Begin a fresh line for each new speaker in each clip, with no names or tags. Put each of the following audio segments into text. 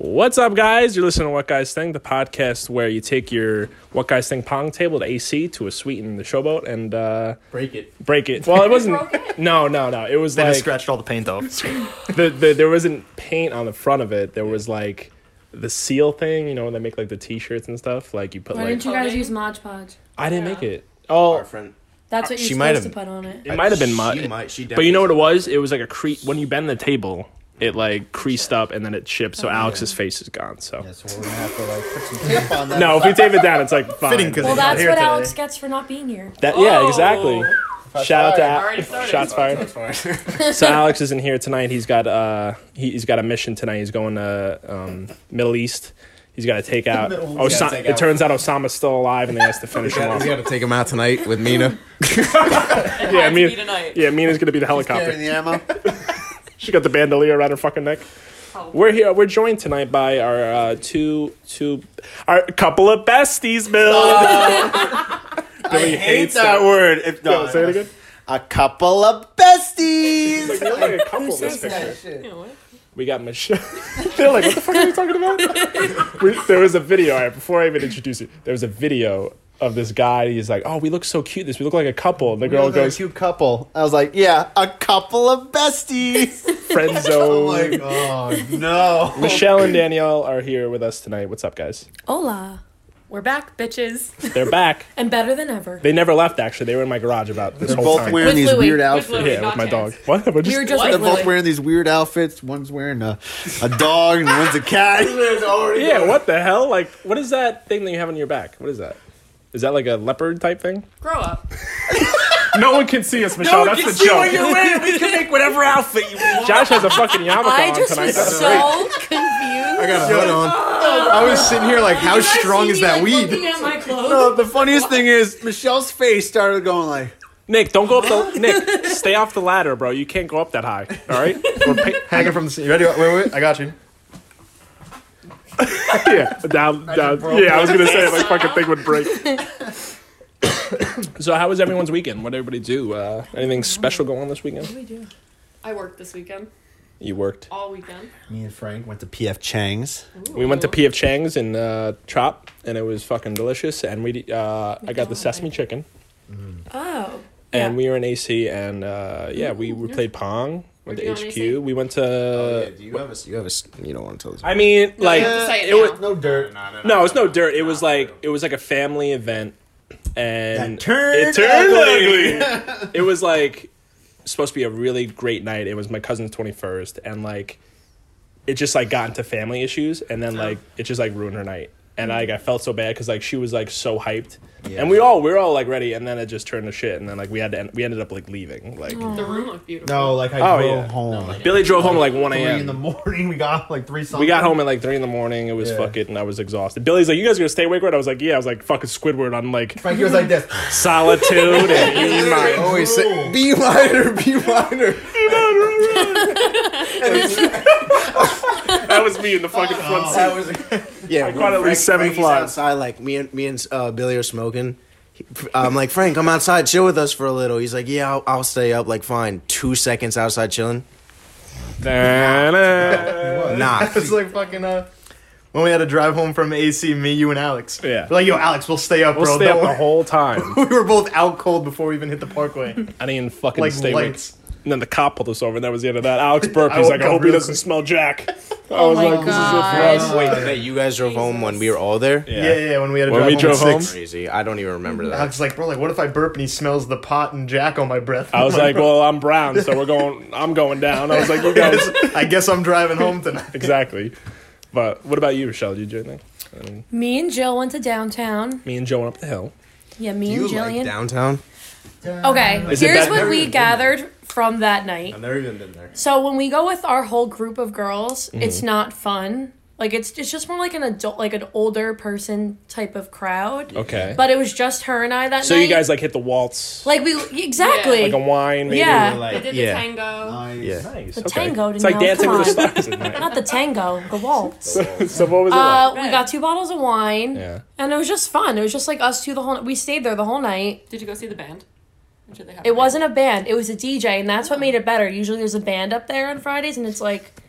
What's up, guys? You're listening to What Guys Think, the podcast where you take your What Guys Think pong table to AC to a suite in the showboat and
break it.
Well, it wasn't. No. It was
They
like
just scratched all the paint off.
there wasn't paint on the front of it. There was like the seal thing. You know, when they make like the T-shirts and stuff. Like you put
Why
like.
didn't you guys use Mod Podge?
I didn't make it. Oh,
Our friend.
That's what
She
you're
might
supposed to
have-
put on it.
it might have been mud.
She
But you know what it was? It was like a when you bend the table, it like creased up and then it chipped. So Alex's face is gone. So
Yeah, so we're gonna have to like put some tape on that.
no, if we tape it down, it's like fine.
Fitting 'cause
Well,
he's not
that's
here
what
today.
Alex gets for not being here.
Yeah, exactly. Shout out
Already
to
started.
shots fired. So Alex isn't here tonight. He's got he's got a mission tonight. He's going to Middle East. He's got to take out. It turns out Osama's still alive, and he has to finish him off.
We got to take him out tonight with Mina.
Yeah,
Me tonight.
Yeah, Mina's gonna be the helicopter.
Carrying the ammo.
She got the bandolier around her fucking neck.
Oh.
We're here. We're joined tonight by our our couple of besties, Bill. Billy hates
that word. If
No, say it again.
A couple of besties.
Like, you're like a couple in this
says
picture.
Shit.
You know what?
We got Michelle. They're like, what the fuck are you talking about? There was a video. All right, before I even introduce you, there was a video of this guy. He's like, oh, we look so cute. We look like a couple. And the girl
Look like a
goes,
cute couple. I was like, yeah, a couple of besties.
friend
I'm
zone.
like, oh no.
Michelle and Danielle are here with us tonight. What's up, guys?
Hola.
We're back, bitches.
They're back.
And better than ever.
They never left, actually. They were in my garage about this
They're
whole
both
time.
wearing
With
these
Louis.
weird
With
outfits.
Louis.
Yeah, with my
Not
dog.
chance.
What? What
We were just
What?
like
They're both
Louis.
wearing these weird outfits. One's wearing a dog and one's a cat.
Yeah, what the hell? Like, what is that thing that you have on your back? What is that? Is that like a leopard type thing?
Grow up.
No one can see us, Michelle. That's the joke.
wearing. We can make whatever outfit you want.
Josh has a fucking yarmulke
I
on
just
tonight.
was
That's
so
great.
confused.
I got a hood on. I was sitting here like, how strong is that weed?
Looking at my clothes.
No, the funniest thing is Michelle's face started going like,
Nick, don't go up the... Nick, stay off the ladder, bro. You can't go up that high. All right?
Hanging from the. You ready? Wait. I got you.
Yeah, down. Yeah, I was going to say, my fucking thing would break. So how was everyone's weekend? What did everybody do? Anything special going on this weekend?
What do we do?
I worked this weekend.
You worked.
All weekend.
me and Frank went to PF Chang's.
We went to P.F. Chang's in Trop, and it was fucking delicious. And I got the sesame chicken.
Oh.
And
Yeah.
we were in AC, and we played Pong. Went to
Where'd you go in
HQ.
AC?
We went to...
You have a. You don't want to tell us.
I mean, like...
you have to say it
it was,
now.
No dirt.
no, it's no dirt. It was like a family event, and
That turned
it turned ugly. It was like supposed to be a really great night. It was my cousin's 21st, and like it just like got into family issues, and then like it just like ruined her night. And like I felt so bad because like she was like so hyped, and we were all like ready, and then it just turned to shit, and then like we ended up like leaving. Like
The room looked beautiful.
No, like I
Oh,
drove
yeah.
home.
Billy drove home at like 1
3 in the
a.m.
morning. We got like 3 something.
We got home at like 3 in the morning. It was
Yeah.
fuck it, and I was exhausted. Billy's like, "You guys gonna stay awake?" Right? I was like, "Yeah." I was like, "Fucking Squidward on like
Frank was like this.
solitude and E
I always say, be minor, be minor.
That was me in the fucking front seat.
Yeah,
I caught at least 7
Frankie's
flies.
outside, like me and Billy are smoking. I'm like, Frank, come outside, chill with us for a little. He's like, yeah, I'll stay up. Like, fine. 2 seconds outside chilling. Nah.
It's like fucking when we had to drive home from AC, me, you, and Alex.
Yeah.
We're like, yo, Alex, we'll stay up,
We'll
bro.
stay
Don't
up the
worry."
whole time.
We were both out cold before we even hit the parkway.
I didn't even fucking
Like
stay
lights.
awake. And then the cop pulled us over, and that was the end of that. Alex burped.
I
He's like,
woke
I
up
hope he
real
doesn't
quick.
smell Jack. I
Oh
was
my
like, this is it for us.
Wait, that you guys drove home when we were all there?
Yeah, when we had to
When
drive
we drove
home
home?
at 6.
Crazy. I don't even remember that.
Alex is like, bro, like, what if I burp and he smells the pot and Jack on my breath?
I was like, well, I'm brown, so I'm going down. I was like, you guys.
I guess I'm driving home tonight.
Exactly. But what about you, Rochelle? Did you do anything?
Me and Jill went to downtown.
Me and Joe went up the hill.
Yeah, me
You
and
like
Jillian.
downtown?
Okay,
Is it
here's
bad-
what
Never
we
even been
gathered from that night.
I've never even been there.
So when we go with our whole group of girls, it's not fun. Like it's just more like an adult, like an older person type of crowd.
Okay.
But it was just her and I that
So
night.
you guys like hit the waltz,
like we exactly.
like a wine, maybe.
Yeah.
They did the
Yeah.
tango.
Nice.
Yeah.
Nice.
The
okay.
tango,
It's like
no,
Dancing
come
with the
on.
Stars at night.
Not the tango, the waltz.
So what was it like?
We got 2 bottles of wine,
Yeah.
and it was just fun. It was just like us two the whole. We stayed there the whole night.
Did you go see the band? Or did they have
It wasn't a band; it was a DJ, and that's what made it better. Usually, there's a band up there on Fridays, and it's like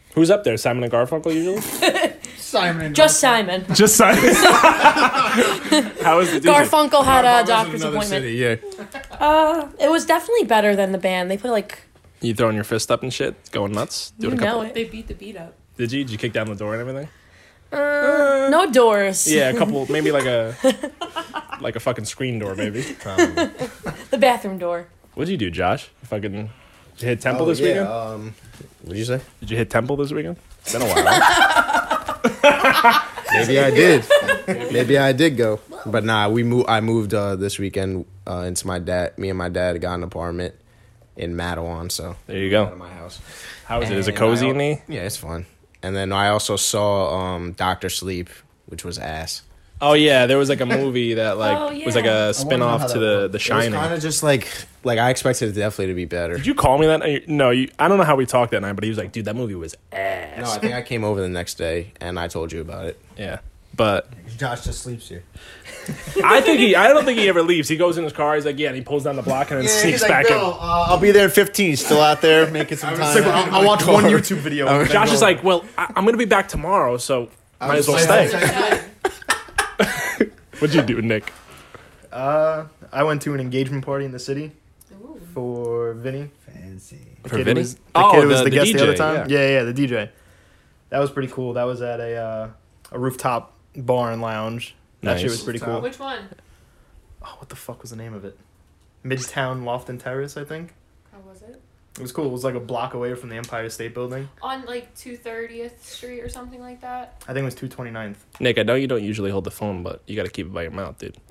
Who's up there? Simon and Garfunkel usually?
Simon. And
Just Simon.
Just Simon. How was the DJ?
Garfunkel had a
Garfunkel's in
doctor's
another
appointment.
city, yeah.
It was definitely better than the band. They play like
You throwing your fist up and shit, going nuts.
you
Doing a couple.
know it.
They beat the beat up.
Did you? Did you kick down the door and everything?
No doors.
Yeah, a couple. Maybe like a fucking screen door, maybe.
The bathroom door.
What'd you do, Josh? Fucking. Did you hit Temple
Oh,
this weekend?
What did you say?
Did you hit Temple this weekend? It's been a while.
Maybe I did. Maybe I did go. But nah, I moved this weekend into my dad. Me and my dad got an apartment in Madawan, so
There you
out of
go.
my house.
How is it? Is it
And
cozy
I-
in there?
Yeah, it's fun. And then I also saw Doctor Sleep, which was ass.
Oh yeah, there was like a movie that like
Oh,
was like
yeah.
a spin off
how
to
that
the
worked.
The
It was
Shining.
kind of just like I expected it definitely to be better.
Did you call me that night? No, I don't know how we talked that night, but he was like, "Dude, that movie was ass."
No, I think I came over the next day and I told you about it.
Yeah, but
Josh just sleeps here.
I don't think he ever leaves. He goes in his car. He's like, yeah, and he pulls down the block and then sneaks back in.
I'll be there in 15. He's still out there making some time.
I'll watch one YouTube video. and then
Josh
go.
is like, well, I'm gonna be back tomorrow, so might as well stay. What'd you do, Nick?
I went to an engagement party in the city for Vinny.
Fancy.
The
For
kid
Vinny?
was the
Oh,
kid was
the
the guest the
DJ,
other time.
yeah.
Yeah, the DJ. That was pretty cool. That was at a rooftop bar and lounge. That shit
Nice.
was pretty cool.
Which one?
Oh, what the fuck was the name of it? Midtown Lofton Terrace, I think.
How was it?
It was cool. It was like a block away from the Empire State Building.
On like 230th Street or something like that.
I think it was 229th.
Nick, I know you don't usually hold the phone, but you got to keep it by your mouth, dude.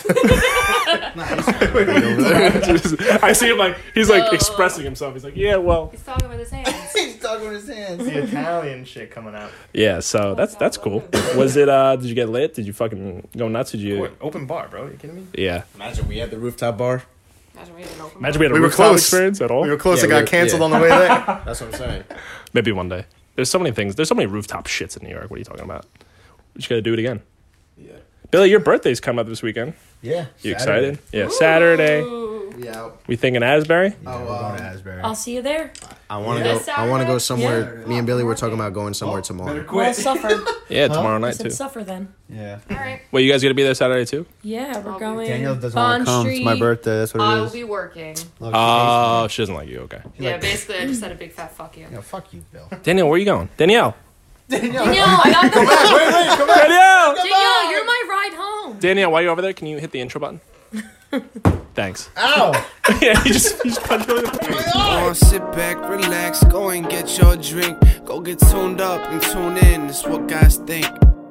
I see him like he's like expressing himself. He's like, yeah, well,
He's talking with his hands.
He's talking with his hands.
The Italian shit coming out.
yeah. So that's cool. Was it? Did you get lit? Did you fucking go nuts? Did you?
What, open bar, bro. Are you kidding me?
Yeah.
Imagine we had the rooftop bar.
Imagine we had an open
Imagine we had a
We were
rooftop
close.
experience at all.
We were close.
Yeah,
it got
we were-
canceled
yeah.
on the way there.
That's what I'm saying.
Maybe one day. There's so many things. There's so many rooftop shits in New York. What are you talking about? We just got to do it again.
Yeah.
Billy, your birthday's coming up this weekend.
Yeah.
You excited? Yeah, Saturday.
Ooh.
We out.
We thinking Asbury?
Yeah, we're going to Asbury.
I'll see you there.
I want to
This
go. I want to go
Saturday?
somewhere. Me and Billy were talking about going somewhere tomorrow.
We'll suffer.
Yeah, tomorrow
I
night
said
too.
suffer then.
Yeah.
Alright.
Well, you guys gonna be there Saturday too?
Yeah, we're
I'll be-
going.
Danielle doesn't
Bond
want to come.
Street.
It's my birthday. That's what
I
it
will
is.
be working.
Look,
Oh, she doesn't like you. Okay.
Yeah, basically I just said a big fat fuck you.
yeah, fuck you, Bill.
Danielle, where are you going? Danielle.
Danielle, I got the
Danielle.
Danielle, you're my ride home.
Danielle, while you're over there, can you hit the intro button? Thanks.
Ow!
Yeah, you just punched me in the face.
Go on, sit back, relax, go and get your drink. Go get tuned up and tune in, it's what guys think.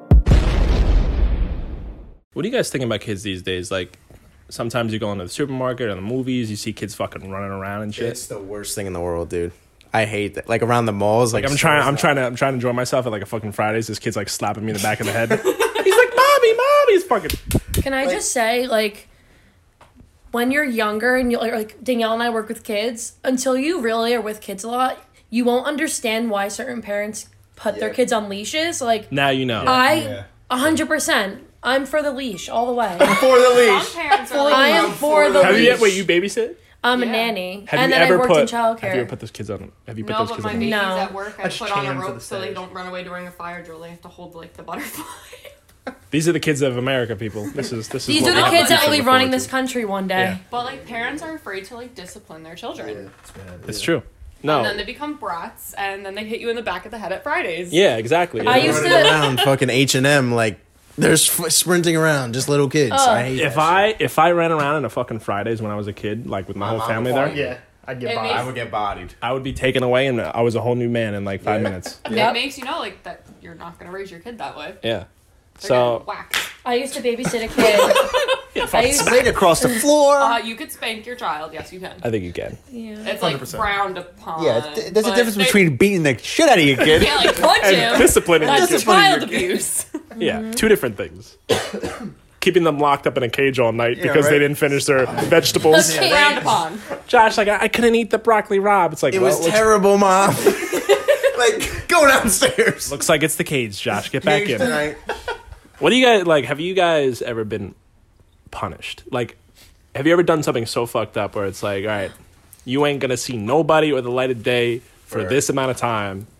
What do you guys think about kids these days? Like, sometimes you go into the supermarket or the movies, you see kids fucking running around and shit.
It's the worst thing in the world, dude. I hate that. Like around the malls.
Like I'm trying to enjoy myself at like a fucking Fridays. This kid's like slapping me in the back of the head. He's like, "Mommy, mommy!" He's fucking.
Can I just say, like, when you're younger and you like Danielle and I work with kids, until you really are with kids a lot, you won't understand why certain parents put their kids on leashes. Like,
Now you know.
I 100%, I'm for the leash all the way.
For the leash.
Some parents are like,
I am for the
Have you
leash.
yet? Wait, you babysit?
I'm a
Yeah.
nanny,
Have
and
you
then
ever
I worked
put?
in childcare.
Have you ever put those kids on? Have you put
no,
those
but
kids
my
on?
babies
No.
at work, I
just
put on
chain
a
'em to
rope
the
so they
stairs.
don't run away during a fire drill. They have to hold like the butterfly.
These are the kids of America, people. This is.
These
what
are the
we're
kids that will
looking
be running
forward
this
to.
country one day.
Yeah.
But like parents are afraid to like discipline their children.
It's true.
And then
No.
they become brats and then they hit you in the back of the head at Fridays.
Yeah, exactly.
I used
running
to.
around fucking H&M like they're sprinting around, just little kids. I hate that shit.
If I ran around in a fucking Fridays when I was a kid, like with my whole
mom
family
would
there,
fight
Yeah, I'd get
It
by.
makes-
I would get bodied.
I would be taken away and I was a whole new man in like 5 minutes.
It makes you know like that you're not gonna raise your kid that way.
Yeah.
They're
So
getting whacked.
I used to babysit a kid. I used
Right across the floor.
You could spank your child. Yes, you can.
I think you can.
yeah.
It's like
100%.
frowned upon.
Yeah, there's a
but
difference
they
between beating the shit out of your kid.
can't like punch him.
Disciplining your
That's
kids.
child abuse.
Yeah, two different things. Keeping them locked up in a cage all night because
right.
they didn't finish their vegetables.
Frowned upon.
Josh, like I couldn't eat the broccoli rabe. It's like
It
well,
was terrible, Mom. Like, go downstairs.
looks like it's the cage. Josh, get back
Cage
in.
tonight.
What do you guys like? Have you guys ever been punished? Like, have you ever done something so fucked up where it's like, all right, you ain't gonna see nobody or the light of day for this amount of time,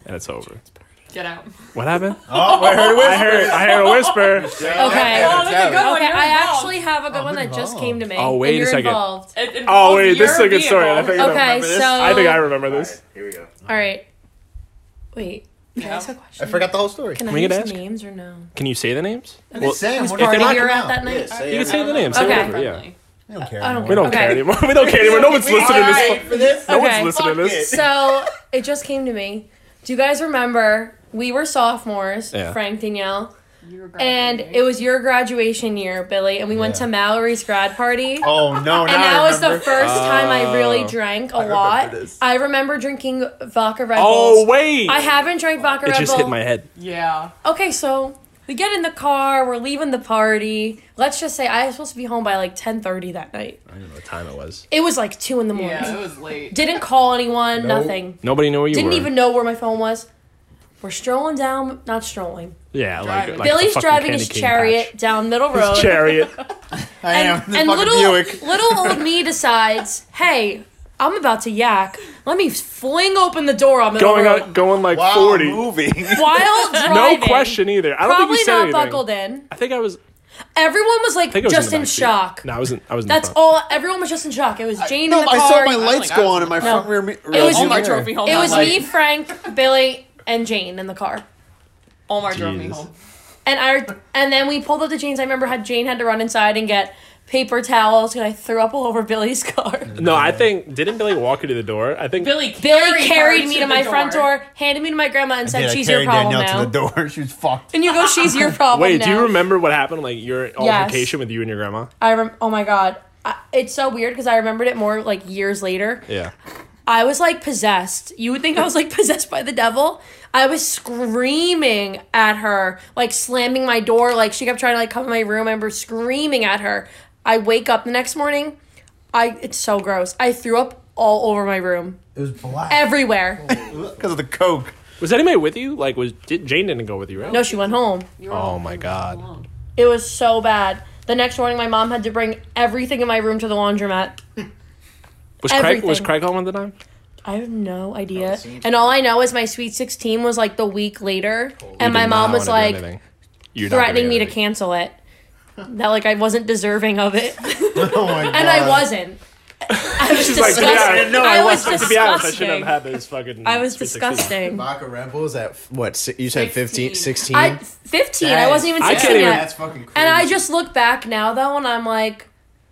and it's over.
Get out.
What happened?
Oh, I heard a whisper.
I heard a whisper.
Okay.
Oh, that's a good one.
Okay,
You're
I
involved.
actually have a good one that just came to me.
Oh, wait
and
a
you're
second.
Involved.
It
Oh
involves
wait, this is a
your
good story. I
vehicle.
think I
Okay,
remember this.
so
I think I remember this.
Here we go.
All right. Wait. Can I
Yeah.
ask a
I
question?
forgot the whole story.
Can I
we
use
can ask?
names or no?
Can you say the names?
Well, Sam,
Whose
what if
party
they knock
you were
him
at
out?
that night?
You can say the names. Say
Okay.
whatever, yeah.
I don't care.
I don't
We don't
Okay.
care anymore. We don't care anymore. No one's listening to this.
for this.
No
Okay.
one's listening to this.
So it just came to me. Do you guys remember we were sophomores,
Yeah.
Frank, Danielle,
You were
and
graduating.
it was your graduation year, Billy, and we went
Yeah.
to Mallory's grad party.
Oh no!
And that was the
remember.
first time I really drank a lot.
remember this.
I remember drinking vodka Red
Oh
Bulls.
wait!
I haven't drank vodka
It
Red
just
Bull.
hit my head.
Yeah.
Okay, so we get in the car, we're leaving the party. Let's just say I was supposed to be home by like 10:30 that night.
I don't know what time it was.
It was like 2 in the morning.
Yeah, it was late.
Didn't call anyone,
Nope.
nothing.
Nobody knew where you
Didn't
were.
even know where my phone was. We're strolling down, not strolling.
Yeah,
Driving.
like
Billy's
the fucking
driving
candy
his
cane
chariot
patch.
down Middle Road.
His chariot.
I am.
and
The fucking
little
Buick.
little old me decides, hey, I'm about to yak. Let me fling open the door on Middle
going
Road.
out, going like
Wow,
40.
moving.
While driving.
No question either. I don't
Probably
think you said
not
anything.
buckled in.
I think I was.
Everyone was like
I think I was
just
in,
in
the back seat.
shock.
No, I wasn't. I was. In
That's
the front.
all. Everyone was just in shock. It was Jane
No,
in the
I
car.
saw my
don't
lights
think
go
I was
on in my
No.
front rear mirror.
It was
Omar
me-
drove me home.
It
that
was
night.
me, Frank, Billy, and Jane in the car.
Omar drove me
Jesus.
home.
And then we pulled up to Jane's. I remember Jane had to run inside and get paper towels and I threw up all over Billy's car.
No, I think didn't Billy walk you to the door? I think
Billy
Carried
her
me to my front door, handed me to my grandma, and said,
Yeah, I
"She's your
carried
problem
Danielle
now."
to the door. She was fucked.
And you go, "She's your problem
Wait,
now."
do you remember what happened? Like your altercation with you and your grandma?
Oh my god, it's so weird because I remembered it more like years later.
Yeah.
I was like possessed. You would think I was like possessed by the devil. I was screaming at her, like slamming my door. Like she kept trying to like come in my room. I remember screaming at her. I wake up the next morning. It's so gross. I threw up all over my room,
It was black.
everywhere.
Because of the coke.
Was anybody with you? Like, Jane didn't go with you, right?
No, she went home.
You were
Oh
all
my god.
It was so bad. The next morning, my mom had to bring everything in my room to the laundromat.
Was
Everything.
Craig home at the time?
I have no idea. And all I know is my Sweet 16 was like the week later. And my
Did
mom
not
was
wanna do
like
anything. You're not gonna
threatening
do
me to
anything.
cancel it. That like I wasn't deserving of it.
Oh my god.
And I wasn't. I was
She's like,
disgusting.
yeah,
I was
To be honest, I shouldn't
disgusting.
have had this fucking.
I was
Sweet 16.
disgusting.
Vodka Red Bulls at what? You said 15, 16?
I 15. I wasn't even
I can't
16
even-
yet.
That's fucking crazy.
And I just look back now though, and I'm like,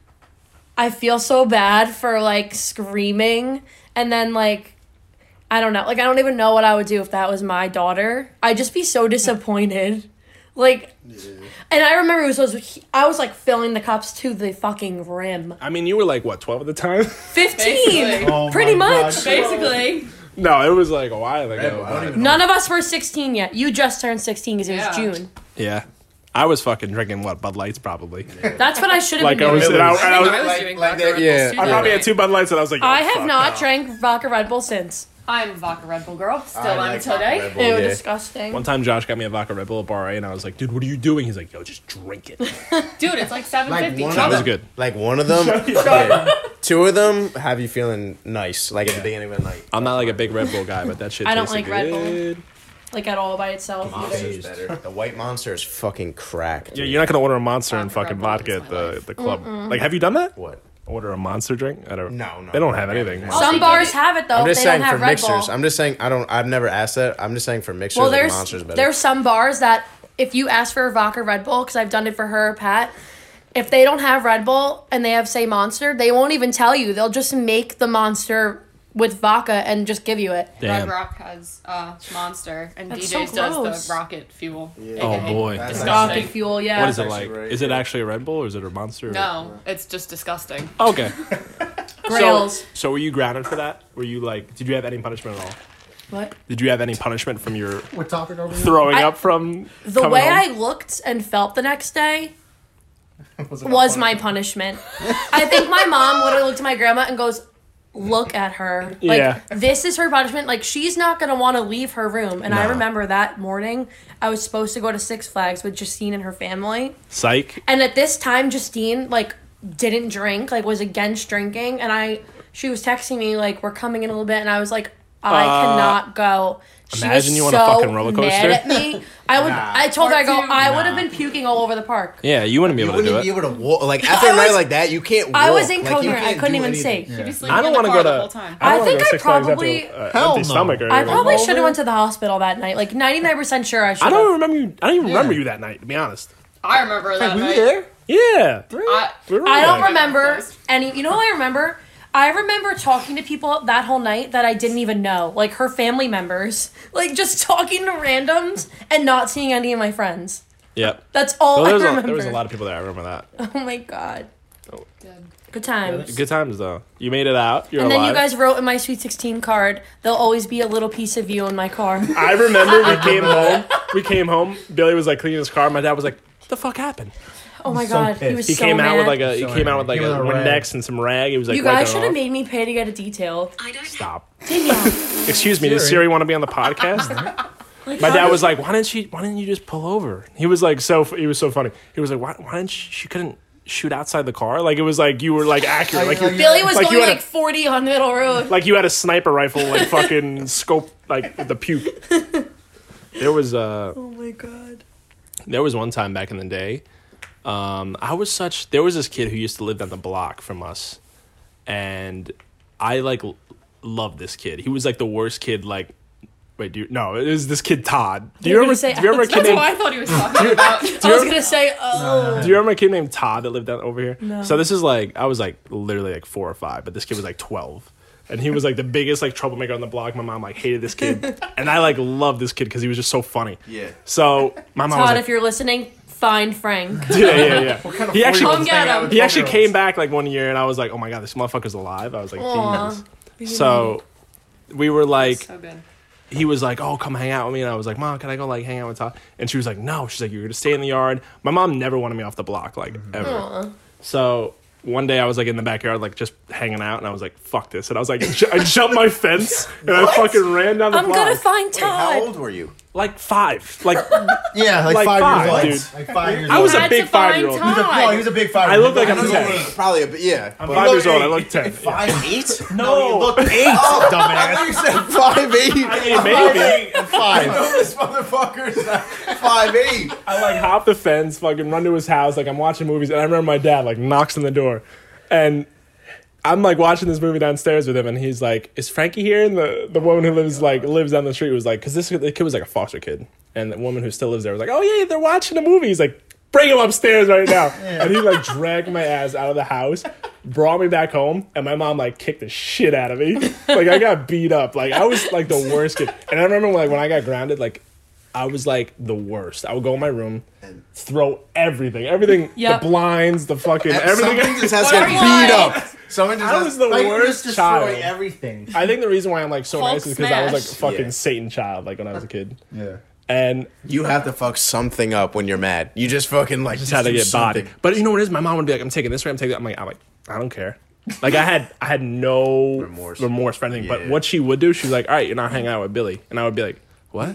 I feel so bad for like screaming, and then like, I don't know, like I don't even know what I would do if that was my daughter. I'd just be so disappointed, like. And I remember I was like filling the cups to the fucking rim.
I mean, you were like what, 12 at the time?
15,
Basically.
Oh
pretty
my God.
much.
Basically.
No, it was like a while ago.
I don't
but-
even
None of us were 16 yet. You just turned 16 because it was
Yeah.
June.
Yeah, I was fucking drinking what, Bud Lights probably.
That's what I should have
Like
been
I was,
doing.
and I
I
was,
was
like-
doing
like
vodka
that,
Red
yeah.
Bulls too
I
that
probably
night.
had 2 Bud Lights, and I was like,
I
oh,
have
fuck
not
no.
drank vodka Red Bull since.
I'm a vodka Red Bull girl. Still
I
am
like
today.
Vodka Red Bull.
Ew,
Yeah.
disgusting.
One time, Josh got me a vodka Red Bull at Bar A, and I was like, "Dude, what are you doing?" He's like, "Yo, just drink it."
Dude, it's like $7.50.
one
That
of
was
them-
good.
Like one of them, yeah. 2 of them have you feeling nice, like at the beginning of the night.
I'm not like a big Red Bull guy, but that shit.
I don't
tasted
like Red Bull.
good.
Like at all by itself.
Monster's better. The white monster is fucking crack.
Yeah,
dude.
you're not gonna order a Monster and
Vodka
fucking
Red Bull
vodka
is
at
my
the
life.
the club. Like, have you done that?
What?
Order a Monster drink? I don't.
No.
They don't have anything.
I'll
Some
take
bars
it.
have it though.
I'm
They
just
don't
saying for
have Red
mixers.
Bull.
I'm just saying I've never asked that. I'm just saying for mixers,
Well,
like Monster's better.
there's some bars that if you ask for a vodka Red Bull, because I've done it for her, Pat. If they don't have Red Bull and they have say Monster, they won't even tell you. They'll just make the Monster with vodka and just give you it.
Damn.
Red Rock has Monster, and
That's
DJ's
so
does
gross.
the Rocket Fuel.
Oh
AKA
boy.
That's
disgusting.
Rocket fuel, yeah.
What is it
That's
like?
actually right.
Is it actually a Red Bull or is it a Monster?
No, it's just disgusting.
Okay.
Grails.
So were you grounded for that? Were you like? Did you have any punishment at all?
What?
Did you have any punishment from your
What topic are we on?
throwing
I-
up from
The
coming
way
home?
I looked and felt the next day
Was it
was
fun?
my punishment. I think my mom would have looked at my grandma and goes, "Look at her. Like,
Yeah.
this is her punishment. Like, she's not going to want to leave her room." And I
No.
remember that morning, I was supposed to go to Six Flags with Justine and her family.
Psych.
And at this time, Justine, like, didn't drink, like, was against drinking. And she was texting me, like, we're coming in a little bit. And I was like, I cannot go. She
imagine
was
you on a
so
fucking roller coaster.
mad at me. I told her, I go, I would have been puking all over the park.
Yeah, you wouldn't be
You
able to do
wouldn't be
it.
able to walk. Like, after a night like that, you can't walk.
I was
Like, you
incoherent. I
can't
couldn't
do
even
anything.
see.
She'd be sleeping
I don't
in the
want to
car
go
the
to.
whole time.
I
I
don't wanna
think
go
I
Six Flags after,
probably-
empty
Hell no.
stomach. Or
I probably
Over?
should have went to the hospital that night. Like 99% sure I should
I
have.
don't remember you. I don't even remember you that night. To be honest.
I remember that
Were you
night.
there?
Yeah.
I,
I don't
Right.
remember any. You know what I remember? I remember talking to people that whole night that I didn't even know, like her family members, like just talking to randoms and not seeing any of my friends.
Yep.
That's all I remember.
There was a lot of people there. I remember that.
Oh my god.
Dead.
Good times.
Good times though. You made it out. You're
And then
alive.
you guys wrote in my Sweet 16 card, there'll always be a little piece of you in my car.
I remember we came home. We came home. Billy was like cleaning his car. My dad was like, "What the fuck happened?"
Oh my
So
god, he
pissed.
was
He
so
came
mad.
out with like a. He
So
came out with like
angry.
a
He came out with a
Windex and some rag. He was like,
You guys
wiping
should
it
have
off.
made me pay to get a detail.
Stop.
Danielle.
Excuse me. Does Siri want to be on the podcast?
Like,
My
how
dad
did-
was like, "Why didn't you just pull over?" He was like, he was so funny. He was like, "Why didn't she couldn't shoot outside the car?" Like it was like you were like accurate. Like you
Billy was
like you
going
had a-
like 40 on Middle Road.
like you had a sniper rifle, like fucking scope, like the puke. There was
Oh my god.
there was one time back in the day. There was this kid who used to live down the block from us, and I like loved this kid. He was like the worst kid. Like, wait, it was this kid Todd. Do you
You're
remember?
gonna say
Do you remember a kid
That's
named?
what I thought he was talking about.
I was gonna say, oh.
Do you remember a kid named Todd that lived down over here?
No.
So this is like I was like literally like 4 or 5, but this kid was like 12. And he was like the biggest like troublemaker on the block. My mom like hated this kid, and I like loved this kid because he was just so funny.
Yeah.
So my mom
Todd,
was like,
if you're listening, find Frank.
yeah. He actually
Come get him.
he actually came back like one year, and I was like, oh my god, this motherfucker's alive. I was like,
Aw.
Jesus. So we were like,
So good.
he was like, oh, come hang out with me. And I was like, Mom, can I go like hang out with Todd? And she was like, no. She's like, you're going to stay in the yard. My mom never wanted me off the block, like ever.
Aw.
So one day I was like in the backyard, like just hanging out. And I was like, fuck this. And I was like, I jumped my fence and I fucking ran down the
I'm
block.
gonna find
Wait, how
Todd.
old were you?
Like 5. Like,
Yeah, like,
Like
5
5,
years old.
dude.
Like 5 years
I
old.
was a
Had
big
to find
5-year-old.
Todd.
No, he was a big 5.
I look like I'm
I know
10.
he was
Probably a bit, yeah.
I'm
But-
5 years old. I look 10.
5'8"?
No.
Look, 8,
I
dumbass.
thought you said 5'8".
I mean, maybe.
And 5.
This motherfucker's 5'8".
I like hop the fence, fucking run to his house. Like I'm watching movies, and I remember my dad like knocks on the door, and I'm like watching this movie downstairs with him, and he's like, "Is Frankie here?" And the woman who lives down the street was like, because the kid was like a foster kid, and the woman who still lives there was like, "Oh yeah, they're watching a movie." He's like, "Bring him upstairs right now," and he like dragged my ass out of the house, brought me back home, and my mom like kicked the shit out of me. Like I got beat up. Like I was like the worst kid, and I remember like when I got grounded, like. I was like the worst. I would go in my room, throw everything,
Yep.
the blinds, the fucking everything.
Something just has to
What
get
are you
beat
like?
up. Someone just
I
has
was the
Like, you
worst
just
child.
destroy everything.
I think the reason why I'm like so
Hulk
nice is because I was like a
smash.
fucking
Yeah.
Satan child, like when I was a kid.
Yeah.
And
You have to fuck something up when you're mad. You just fucking like
just had to
do
get
something.
bodied. But you know what it is? My mom would be like, "I'm taking this way. I'm taking that." I'm like, I don't care. Like I had no remorse for anything. But
Yeah.
what she would do, she's like, "All right, you're not hanging out with Billy," and I would be like, "What?"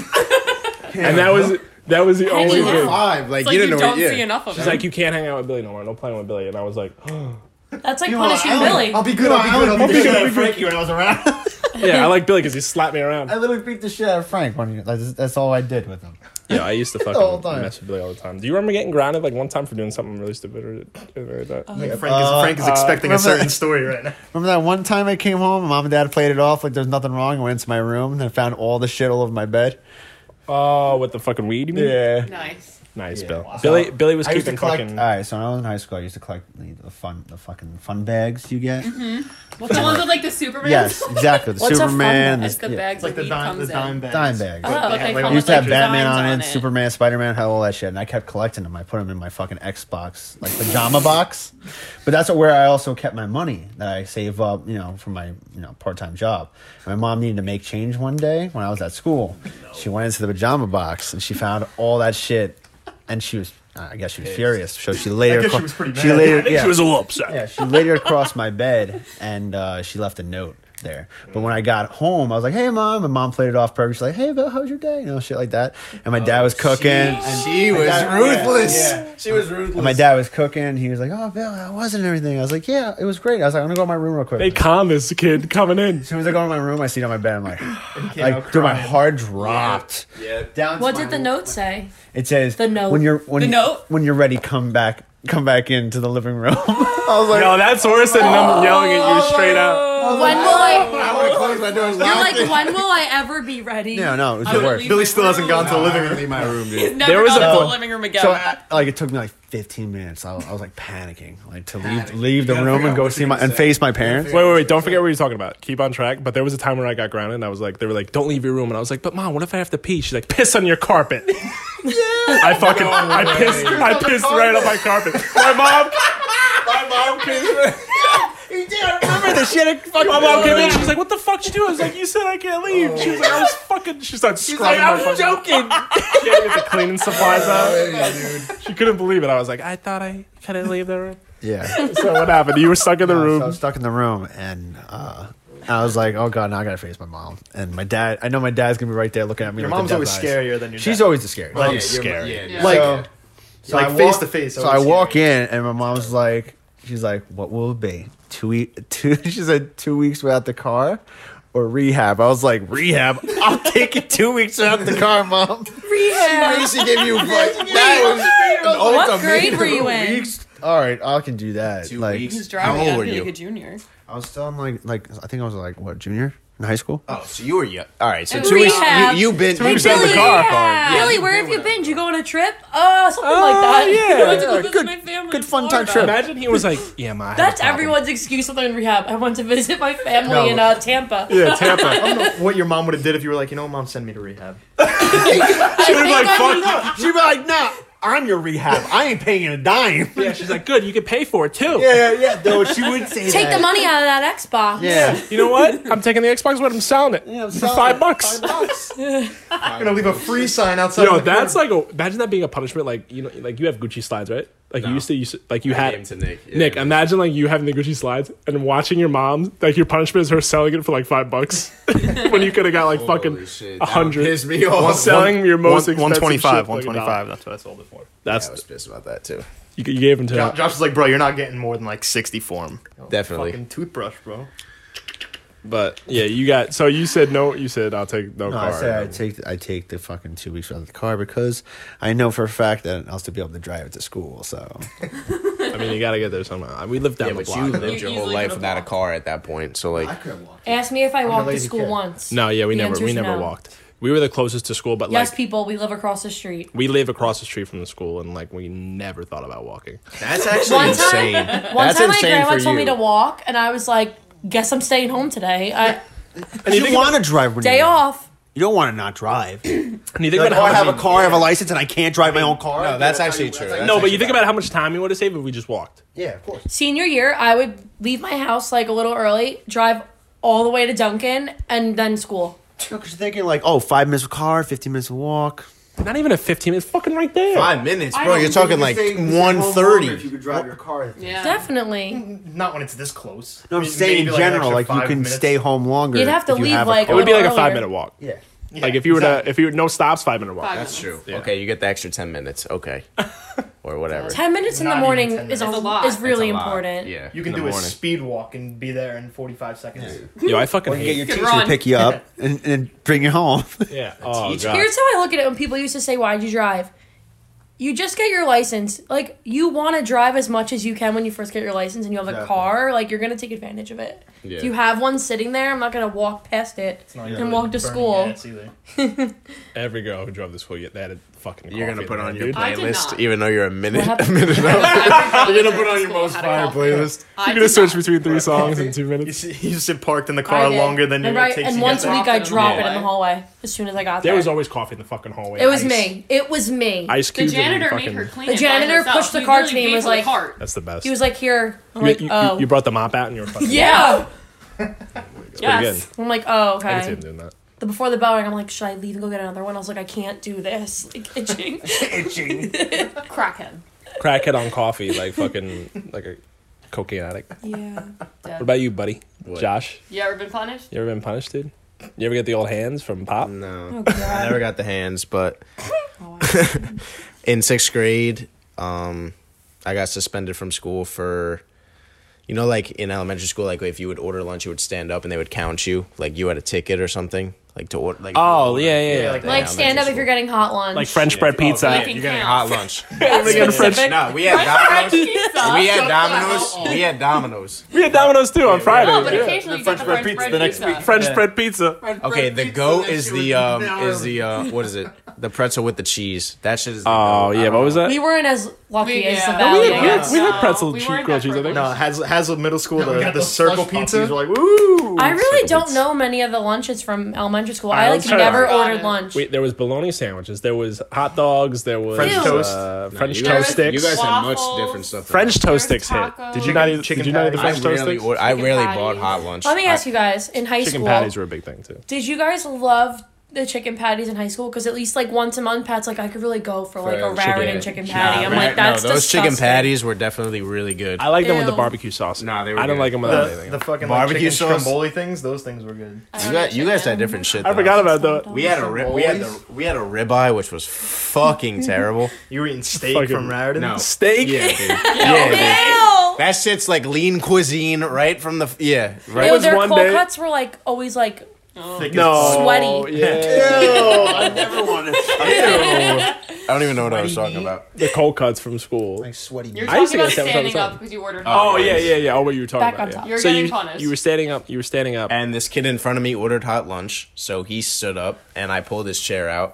And that was the only
Hanging
thing.
5, like
It's like
you
you
didn't know
don't
what,
see
yeah.
enough of
She's
it.
like, "You can't hang out with Billy no more. No playing with Billy." And I was like,
That's like punishing Billy.
I'll be good. I'll be good. I'll be Frankie when I was around.
"Yeah, I like Billy because he slapped me around."
I literally beat the shit out of Frank when that's all I did with him.
Yeah, I used to
whole
fucking
time.
mess with Billy all the time. Do you remember getting grounded like one time for doing something really stupid or anything like that?
Frank is expecting a
remember
certain
that-
story right now.
Remember that one time I came home, Mom and Dad played it off like there's nothing wrong. I went into my room and found all the shit all over my bed.
Oh, with the fucking weed, you mean?
Yeah.
Nice.
Nice,
Yeah.
Bill.
So,
Billy was
I used to
keeping
collect.
fucking.
All right, so when I was in high school, I used to collect the fucking fun bags you get.
What's the ones with like the Superman?
Yes, exactly. The
What's a fun
Superman.
bag?
It's the
yeah.
bags
It's like
that
the
weed
dime,
comes
the dime
in.
bags.
Dime bags.
Oh,
But they
okay.
come
I used to
with,
have
like,
Batman
designs
on it, Superman, Spider-Man, had all that shit, and I kept collecting them. I put them in my fucking Xbox like pajama box. But that's where I also kept my money that I save up, for my part-time job. And my mom needed to make change one day when I was at school. She went into the pajama box and she found all that shit, and she was. I guess she was furious. So she laid it.
guess she was pretty mad.
She laid
I
it.
think
Yeah.
she was a little upset.
Yeah, she laid it across my bed, and she left a note. there. But when I got home, I was like, "Hey, Mom," and Mom played it off perfect. She's like, "Hey, Bill, how's your day?" You know, shit like that. And my dad was cooking. And
She was ruthless. She was ruthless.
and my dad was cooking. He was like, "Oh, Bill, how was it and everything?" I was like, "Yeah, it was great." I was like, "I'm gonna go to my room real quick."
They con this kid coming in.
As soon as I go to my room, I see it on my bed. I'm like,
came out
dude, my
crying.
heart dropped.
Yeah.
Down to
What
my-
did the note say?
It says
The note.
when
The note?
when you're ready, come back into the living room. I was like,
Yo, that's worse than them yelling at you straight out.
When will I?
I would close my doors.
You're like, when will I ever be ready?
no, it was
I
the
would
worst.
leave
Billy
my
still hasn't
room.
gone to the living room.
Leave my room, dude.
Never
There was
gone
a
to
point-
the living room again.
So it took me like 15 minutes. I was like panicking, like to leave the room and go see and face my parents.
Wait. Don't forget what you're talking about. Keep on track. But there was a time where I got grounded and I was like, they were like, don't leave your room. And I was like, but Mom, what if I have to pee? She's like, piss on your carpet. I pissed right on my carpet. My mom pissed.
Remember the shit?
My mom came in. She's like, "What the fuck you do?" I was like, "You said I can't leave." She was like, "I was fucking." She started scrubbing. I was joking. She had to get the cleaning supplies out. She couldn't believe it. I was like, "I thought I couldn't leave the room."
Yeah.
So what happened? You were stuck in the
So I
room.
was stuck in the room, and I was like, "Oh God, now I gotta face my mom." And my dad. I know my dad's gonna be right there looking at me.
Your
with
mom's
the
always
death eyes.
scarier than your
She's
dad.
always the scariest.
Like,
It's scary.
Yeah.
Like,
So
like
I
face
walk-
to face.
So I walk in, and my mom's like, she's like, "What will it be? 2 She said 2 weeks without the car, or rehab." I was like, "Rehab? I'll take it 2 weeks without the car, Mom."
Rehab.
She gave you that was
What grade were you in?
Weeks. All right, I can do that.
2
like,
weeks.
He's driving.
How old
I'd
were
be
you?
like a junior.
I was still in like I think I was like what, junior in high school.
Oh, so you were young. All right, so
And
2 weeks.
rehab.
You've been.
Two weeks
Billy,
out of the car.
Billy,
Yeah,
where
you
have you
did
been? Did you go on a trip? Something
Oh,
like that.
yeah.
I went to go visit
good-
my family.
good
in
fun time
Florida.
trip.
Imagine he was like, "Yeah, Ma." I have a
That's
problem."
everyone's excuse when they're in rehab. I went to visit my family in Tampa.
Yeah, Tampa.
I don't know what your mom would have did if you were like, you know, Mom, send me to rehab.
She was like, "Fuck."
She'd be like, "Nah, I'm your rehab. I ain't paying a dime."
Yeah, she's like, "Good, you can pay for it too."
yeah. Though she would say
Take
that.
the money out of that Xbox.
Yeah.
You know what? I'm taking the Xbox, but I'm selling it
I'm
for
selling
$5.
I'm gonna leave a free sign outside.
Yo,
of the
that's
corner.
like imagine that being a punishment. Like you know, like you have Gucci slides, right? Like you used to like you
I
had
gave him to Nick. Yeah.
Nick. Imagine like you having the Gucci slides and watching your mom. Like your punishment is her selling it for like $5 when you could have got like fucking
Holy shit, that
100.
pissed me off.
Selling your most expensive
125.
shit for, like, $1.
125. That's what I sold it for.
That's
I was pissed about that too.
you gave him to.
Josh was like, bro, you're not getting more than like 60 for him.
Definitely.
Fucking toothbrush, bro.
But yeah, you got. So you said no. You said I'll take no
No,
car.
I said I take the fucking 2 weeks without the car because I know for a fact that I'll still be able to drive it to school. So
I mean, you gotta get there somehow. We lived down
Yeah,
the
but
block.
you lived
You
your whole
easily
life
could've
without a
walked.
car at that point. So like,
could have walked.
Ask me if I walked to
lazy
school
kid.
once.
No, yeah, we
The
never
answer's
never
no.
walked. We were the closest to school, but
Yes,
like
people, we live across the street.
we live across the street from the school, and like we never thought about walking.
that's actually
One
insane.
One
That's
time my
insane
grandma
for
told me
you.
to walk, and I was like, guess I'm staying home today.
And you want to drive when
Day
you're young.
off.
You don't want to not drive.
And you think
Like,
about
oh, I
how
have a car, I have a license, and I can't drive my own car.
No, that's actually true. That's
no, but
actually
you think
valid.
about how much time you would have saved if we just walked.
Yeah, of course.
Senior year, I would leave my house like a little early, drive all the way to Duncan, and then school.
Because you're thinking like, oh, 5 minutes of car, 15 minutes of walk.
Not even a 15 minutes, fucking right there.
5 minutes,
I
bro.
don't
You're talking like 1:30.
If you could drive your car.
Yeah.
Definitely.
Not when it's this close.
No, I'm
Maybe
saying in
like an
general,
extra
like you
5
can
minutes.
stay home longer.
You'd have to
if you
leave,
have a
like,
It would be like a
earlier.
5-minute walk.
Yeah.
Yeah,
Like if you were
exactly.
to, if you no stops, 5-minute walk.
5
That's
minutes.
true. Okay, you get the extra 10 minutes. Okay, or whatever.
10 minutes in the
Not even
morning
10
is,
minutes. It's a lot.
is really
It's a lot.
important.
Yeah,
You can
in
do
the
a
morning.
speed walk and be there in 45 seconds.
Yo, I fucking
Or you get
hate.
your
Good
teacher
run.
to pick you up and bring you home.
Yeah. Oh
teacher.
god.
Here's how I look at it when people used to say, why'd you drive? You just get your license. Like, you want to drive as much as you can when you first get your license and you have a
Exactly.
car. Like, you're going to take advantage of it.
Yeah.
If you have one sitting there, I'm not going to walk past it
It's not
and
really
walk to
burning
school.
gas either.
Every girl who drove this school, they had a fucking.
You're gonna
coffee
put
in
on
there,
your
dude.
I did
playlist,
not.
even though you're a minute.
What
A
happened?
minute out. You're gonna put on your most fire playlist.
You're gonna switch between 3 songs in 2
You,
minutes.
see, you sit parked in the
I
car
did.
longer than
and
it
right,
takes
and
to
once
get
a
there.
week I
Drop it in the
drop it in
hallway.
the hallway as soon as I got
There
there.
was always coffee in the fucking hallway.
It was
Ice-
me. It was me.
Ice
The
cubes. and
janitor
fucking,
made her clean
The
it by
janitor
herself.
pushed the
He
cart
literally
to me and
gave
was
her the
like-
cart.
That's the best.
He was like, here. I'm
You,
like,
you,
oh.
you brought the mop out and you were fucking.
yeah.
Pretty
Yes.
good.
I'm like, oh,
I can see
okay.
him doing that.
Before the bell rang, I'm like, should I leave and go get another one? I was like, I can't do this. Like, itching.
Crackhead.
Crackhead on coffee, like fucking, like a Cocaine addict.
Yeah.
What about you, buddy?
What?
Josh,
You ever been punished?
you ever been punished, dude? You ever get the old hands from Pop?
No.
Oh, God.
I never got the hands, but
Oh, I-
in 6th grade, I got suspended from school for, you know, like in elementary school, like if you would order lunch, you would stand up and they would count you, like you had a ticket or something, like to order. Like
Oh, yeah.
like-
like stand up if you're getting hot lunch.
Like French bread pizza.
Oh,
Yeah,
Making
you're getting
counts.
hot lunch.
We're getting French.
Specific.
No, we had Domino's.
Pizza.
We had Domino's. We had Domino's.
We had Domino's too on Friday.
No, but
yeah.
occasionally you get the French bread
the next
pizza.
week.
French bread pizza.
Okay, the goat is the what is it? The pretzel with the cheese. That shit is. The
Oh
goat.
yeah, what was that?
we weren't as lucky as the
Yeah.
Valley.
we
I
had-
guess.
we had pretzel
we
cheese,
weren't
grilled
that
cheese, I think.
privileged.
No, Hazlitt Middle School,
we
the
got those
circle
slush
pizza.
puppies.
We're like, woo!
I really don't
pizza.
know many of the lunches from elementary school.
Alright,
I
let's
like
try
never
that.
ordered lunch.
There was bologna sandwiches. There was hot dogs. There was
French toast.
French
you
toast
guys,
sticks.
You guys had much
Waffles.
different stuff. than
French
that.
toast
There's
sticks hit.
tacos.
Did you not eat?
Chicken
Did you not eat the
patties.
French toast sticks?
I
Chicken
rarely
patties.
bought hot lunch.
Let me ask you guys, in high
Chicken
school,
patties were a big thing too.
did you guys love the chicken patties in high school? Because at least like once a month, Pat's like, I could really go for like a
For
Raritan chicken patty. I'm like, that's
those chicken
disgusting.
patties were definitely really good.
I like them with the
Ew.
barbecue sauce.
Nah, they were
I don't
good.
like them without
The
anything.
fucking
Barbecue
like, chicken
sauce?
stromboli things, those things were good.
You guys had different shit.
I
though.
forgot about that.
We had a we had a ribeye which was fucking terrible.
You were eating steak
Fucking-
from Raritan?
No.
Steak.
Yeah, dude. Yeah, dude.
Ew!
That shit's like lean cuisine, right from the right.
Ew,
was
their
one
cold
day-
cuts were like always like
Thick as
No.
fuck.
Sweaty.
Yeah.
I never wanted
I don't even know what I was talking about.
The cold cuts from school.
like sweaty.
You're
I used
talking
to get
about
7
standing
times.
up because you ordered.
Oh
hot
yeah,
lunch.
yeah. Oh, what you were talking
Back
about?
on
Yeah.
top.
You're
So
getting
you
punished.
you were standing up. You were standing up.
And this kid in front of me ordered hot lunch, so he stood up and I pulled his chair out.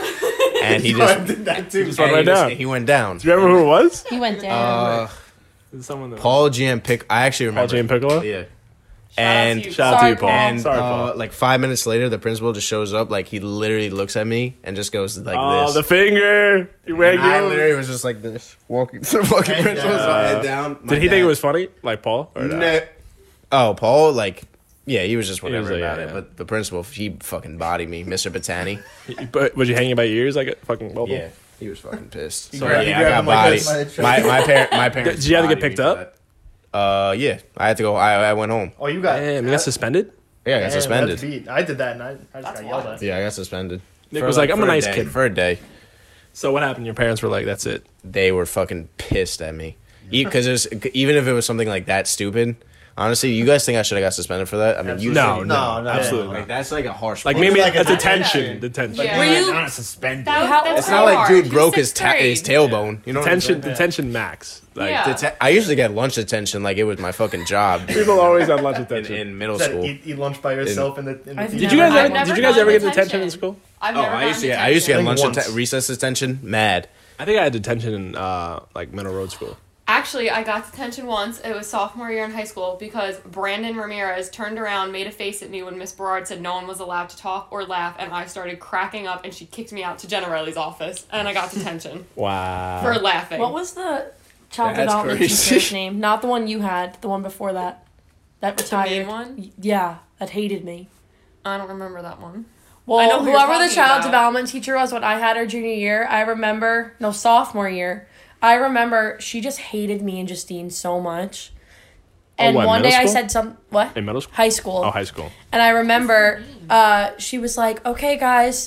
And he just
did that too.
went
and
right down.
he went down.
Do you remember who it was?
he went down.
Someone that
Paul Giampiccolo. I actually remember.
Paul Giampiccolo?
Yeah.
Shout out
And
to you.
Shout out to
Sorry,
you, Paul.
Paul.
And
Sorry, Paul.
like 5 minutes later, the principal just shows up. Like he literally looks at me and just goes like
Oh,
this.
the finger. You wag
And I
your-
literally was just like this, walking to the fucking principal's head down.
Did he think it was funny, like Paul? Or not?
No. Oh, Paul, like, yeah, he was just whatever
was like,
about
yeah,
it.
yeah.
But the principal, he fucking bodied me, Mr. Batani.
But was you hanging by your ears like a fucking bubble?
Yeah, he was fucking pissed. So
grabbed-
yeah,
you
I
grabbed
got
him like
bodied.
this?
My parents.
Did you have to get
bodied
picked
me for
up?
that. Yeah, I had to go. I went home.
Oh, you got.
Damn, you got suspended?
Yeah, I got
Damn,
suspended.
that's beat. I did that and I just got yelled at.
Yeah, I got suspended.
Nick
For
was like, I'm a
for
nice
day-
kid.
for a day.
So what happened? Your parents were like, that's it.
They were fucking pissed at me because even if it was something like that stupid. Honestly, you guys think I should have got suspended for that? I mean, you
No,
should-
no,
no,
absolutely.
Like that's like a harsh.
Like
punishment.
maybe
like
a
a
detention. Detention.
Yeah.
Were you-
Not suspended.
That's
It's not like
hard.
dude
He's
broke his
sixth grade.
his tailbone. You know what I'm
Detention.
saying?
Detention max. Like
Yeah.
I usually get lunch detention like it was my fucking job
people always have lunch
in,
detention.
in middle
Said
school.
eat lunch by yourself in the
I've
teacher
Did you guys
I've
ever?
never
Did you guys
gotten
ever get
detention.
detention in school?
I've
Oh,
never
I used to
gotten
get
I
lunch
think once.
recess detention. Mad.
I think I had detention in like Middle Road School.
Actually, I got detention once. It was sophomore year in high school because Brandon Ramirez turned around, made a face at me when Miss Berard said no one was allowed to talk or laugh, and I started cracking up, and she kicked me out to Jenna Riley's office, and I got detention
Wow.
for laughing.
What was the child
That's
development
crazy.
teacher's name? Not the one you had, the one before that. That
the
retired.
main one?
Yeah, that hated me.
I don't remember that one.
Well,
I know who you're
whoever the
talking
child
about.
development teacher was when I had her junior year, I remember, no, sophomore year, I remember she just hated me and Justine so much. And
what,
one day
middle
I
school?
said what?
In middle school?
High school.
Oh, high school.
And I remember she was like, okay, guys,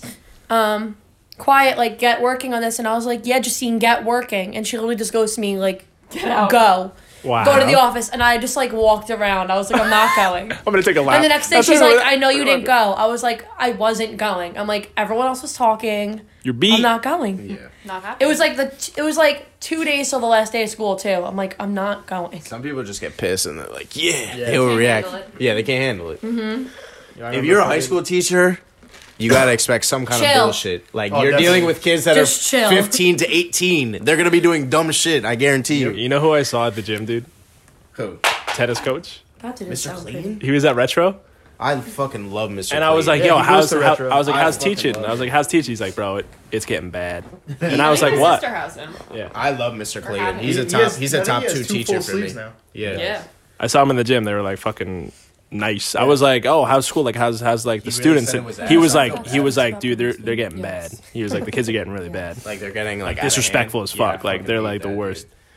quiet, like, get working on this. And I was like, yeah, Justine, get working. And she literally just goes to me, like,
Get out.
go.
Wow.
Go to the office. And I just, like, walked around. I was like, I'm not going.
I'm gonna take a lap.
And the next day
That's
she's
what-
like, I know you didn't go. I was like, I wasn't going. I'm like, everyone else was talking.
You're beat.
I'm not going.
Yeah.
Not happy.
It was like 2 days till the last day of school too. I'm like, I'm not going.
Some people just get pissed and they're like, yeah,
Yeah.
they will
Can't
react.
handle it.
Yeah, they can't handle it.
Yeah, I
If you're a
remember
high school teacher, you gotta expect some kind of
Chill.
bullshit. Like
Oh,
you're dealing
definitely.
with kids that
Just
are
chill.
15 to 18. They're gonna be doing dumb shit. I guarantee you.
You know who I saw at the gym, dude?
Who?
Tennis coach.
That didn't
Mr.
sound
Clayton?
He was at Retro,
I fucking love Mr.
and I was like,
Yeah,
"Yo,
he goes
how's
to
how,
Retro.
I was like,
I
how's
fucking
teaching?"
love
I was like, "How's teaching?" He's like, "Bro, it's getting bad." And I was like,
My
"What?"
sister has him.
Yeah.
I love Mr. Clayton.
having-
He's a
He
top.
has-
He's
I
a
think
top
he has
2
two
teacher
full
for me.
sleeves now.
Yeah.
Yeah.
I saw him in the gym. They were like fucking nice. I was like, "Oh, how's school? Like, how's like the
really
students?"
said it was
He was
ass.
like, "Dude, they're getting bad." He was like, "The kids are getting really bad,
Like they're getting like
disrespectful as fuck.
Yeah,
like
fucking
they're
hate
like the
that,
worst."
dude.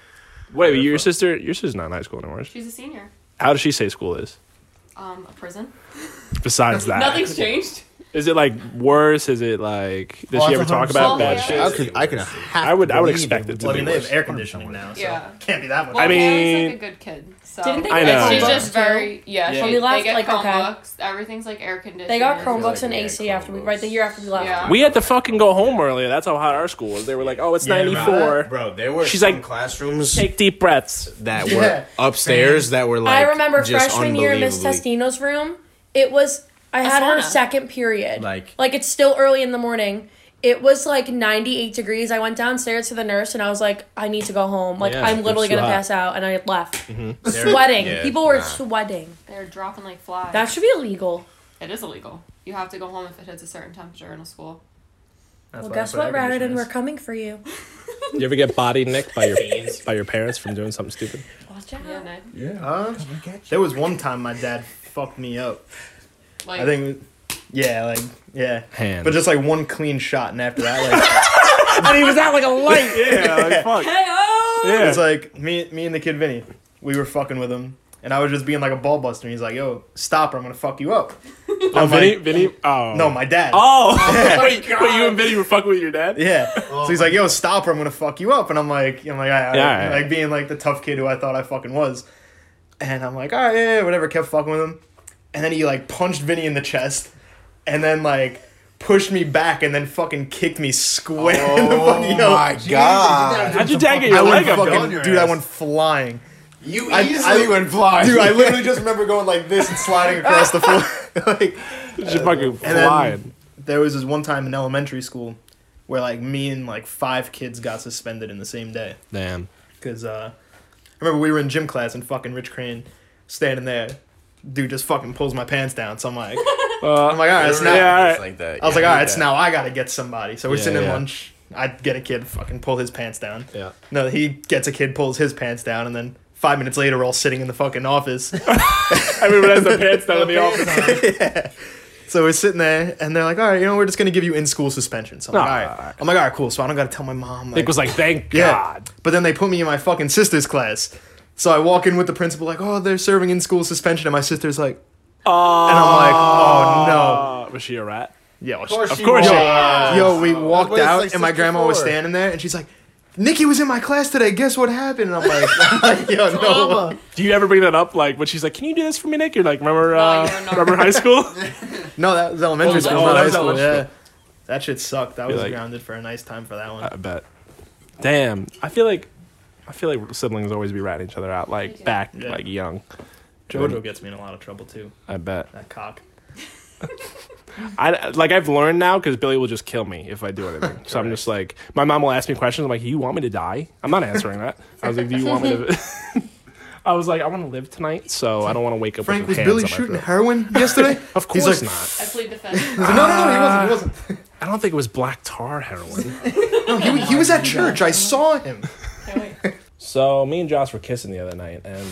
Wait, your sister's not in high school anymore.
She's a senior.
How does she say school is?
A prison.
Besides that,
Nothing's changed.
Is it like worse? Is it like? Does she ever talk about bad
yeah.
shit?
I could
I would expect it to
Well, I
be
mean, they have
worse.
air conditioning now, so
Yeah.
can't be that much.
Well,
I mean-
Haley's like a good kid. So.
Didn't they
I
get
know.
She's
Chromebooks
just
too?
very
Yeah.
When we left,
They get
like, okay.
Chromebooks. Everything's like air conditioned.
They got Chromebooks
like,
and
yeah,
AC after we
Chromebooks.
the year after we left.
Yeah.
We had to fucking go home earlier. That's how hot our school was. They were like, "Oh, it's
Yeah,
94."
Bro, there were
She's
some
like,
classrooms
Take deep breaths.
that
Yeah.
were upstairs that were like
I remember
just
freshman year in Miss
unbelievably-
Testino's room. It was I had her
sauna.
second period.
Like-
it's still early in the morning. It was like 98 degrees. I went downstairs to the nurse and I was like, I need to go home. Like
Yeah,
I'm literally
it's too
gonna
hot.
pass out, and I left. Sweating.
Yeah,
People were
nah.
sweating.
They're dropping like flies.
That should be illegal.
It is illegal. You have to go home if it hits a certain temperature in a school.
That's
Well,
why
guess
I put
what,
air
Raritan?
conditioners.
We're coming for you.
You ever get body nicked by your parents from doing something stupid?
Watch out.
Yeah, no.
There was one time my dad fucked me up.
Like,
I think, yeah,
Hand.
but just like one clean shot, and after that, like
and he was out like a light. Yeah, like fuck. Yeah.
it's like me and the kid Vinny, we were fucking with him, and I was just being like a ball buster. And he's like, "Yo, stop, or I'm gonna fuck you up."
Oh,
I'm like,
Vinny. Oh
no, my dad.
Oh, wait, you and Vinny were fucking with your dad?
Yeah. So he's like, "Yo, stop, or I'm gonna fuck you up." And I'm like,
Yeah,
like being like the tough kid who I thought I fucking was. And I'm like, all right, yeah, whatever. Kept fucking with him, and then he like punched Vinny in the chest, and then like pushed me back, and then fucking kicked me square in the fucking. Yo,
God.
How'd your dad get
I
your
went
leg up?
fucking,
Dude?
dude. I went flying.
You
I-
easily
I-
went flying.
Dude, I literally just remember going like this and sliding across the floor. Like,
You're fucking
and then
flying.
there was this one time in elementary school where like me and like 5 kids got suspended in the same day.
Damn.
Because I remember we were in gym class and fucking Rich Crane standing there. Dude just fucking pulls my pants down. So I'm like, all right, it's now.
Yeah, all right.
It's like that.
I was
Yeah,
like, all right,
I
it's
get
now I gotta get somebody. So we're
Yeah,
sitting in
yeah.
lunch. I'd get a kid, fucking pull his pants down.
Yeah.
No, he gets a kid, pulls his pants down, and then 5 minutes later, we're all sitting in the fucking office.
Everyone has their pants down in the office.
So we're sitting there, and they're like, all right, we're just gonna give you in-school suspension. So I'm like,
Nah.
all right. I'm like, all right, cool. So I don't gotta tell my mom.
Nick was like, thank
yeah.
God.
But then they put me in my fucking sister's class. So I walk in with the principal, like, oh, they're serving in-school suspension, and my sister's like, and I'm like, oh no.
Was she a rat?
Yeah,
Of course she was.
Yo, we walked
what it's
out,
like
and my grandma was
64.
standing there, and she's like, Nikki was in my class today. Guess what happened? And I'm like, yo, no.
Do you ever bring that up? Like when she's like, "Can you do this for me, Nick?" You're like, "Remember,
No, you're not.
remember high school?"
No, that was elementary
Oh,
school,
that
not high
was
school.
elementary
Yeah. That shit sucked. I was
like-
grounded for a nice time for that one.
I bet. Damn, I feel like siblings always be ratting each other out, like back,
Yeah.
like young.
Jojo gets me in a lot of trouble, too.
I bet.
That cock.
I've learned now because Billy will just kill me if I do anything. So I'm just like, my mom will ask me questions. I'm like, "You want me to die?" I'm not answering that. I was like, "Do you want me to?" I was like, "I want to live tonight, so I don't want to wake up."
Frank,
with
was
hands
Billy
on my
shooting
throat."
heroin yesterday?
Of course
He's like,
not.
I plead the fifth.
No, he wasn't.
I don't think it was black tar heroin.
No, he was at church. I saw him.
So me and Josh were kissing the other night, and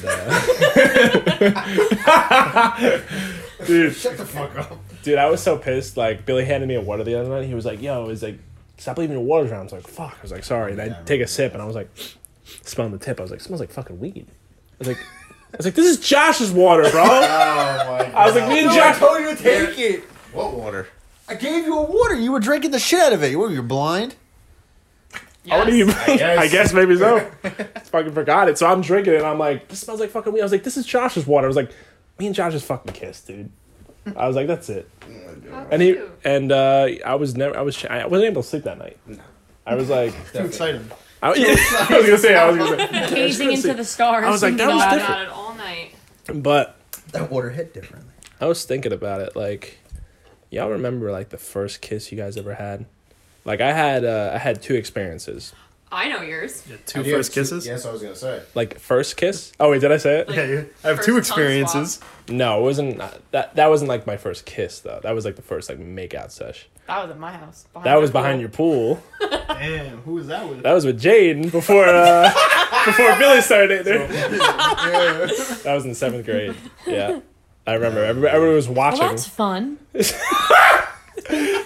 dude,
Shut the fuck up.
dude, I was so pissed. Like Billy handed me a water the other night. He was like, "Yo," he's like, "Stop leaving your waters around." I was like, "Fuck." I was like, "Sorry." And I take a sip, and I was like, smelling the tip. I was like, "Smells like fucking weed." I was like, "This is Josh's water, bro."
Oh my god.
I was like, "Me and
I
Josh."
told you to take it.
What water?
I gave you a water. You were drinking the shit out of it. What, you're blind?
What do you mean?
guess.
I guess maybe so. Fucking forgot it. So I'm drinking it, and I'm like, "This smells like fucking weed." I was like, "This is Josh's water." I was like, "Me and Josh just fucking kissed, dude." I was like, "That's it." And I wasn't able to sleep that night. I was like,
Too excited.
I was gonna say.
Gazing into the stars.
I was like,
thinking
that was
about it.
different.
About it all night.
But
That water hit differently.
I was thinking about it. Like, y'all remember like the first kiss you guys ever had? Like I had 2 experiences.
I know yours.
Two first kisses?
Yes, I was gonna say.
Like first kiss. Oh wait, did I say it?
Like,
Yeah, I have
first
2
tongue
experiences.
No, it wasn't. That wasn't like my first kiss though. That was like the first like make out sesh.
That was at my house.
That was behind your pool.
Damn, who was that with?
That was with Jaden before Billy started dating her. That was in 7th grade. Yeah, I remember. Everybody was watching.
Well, that's fun.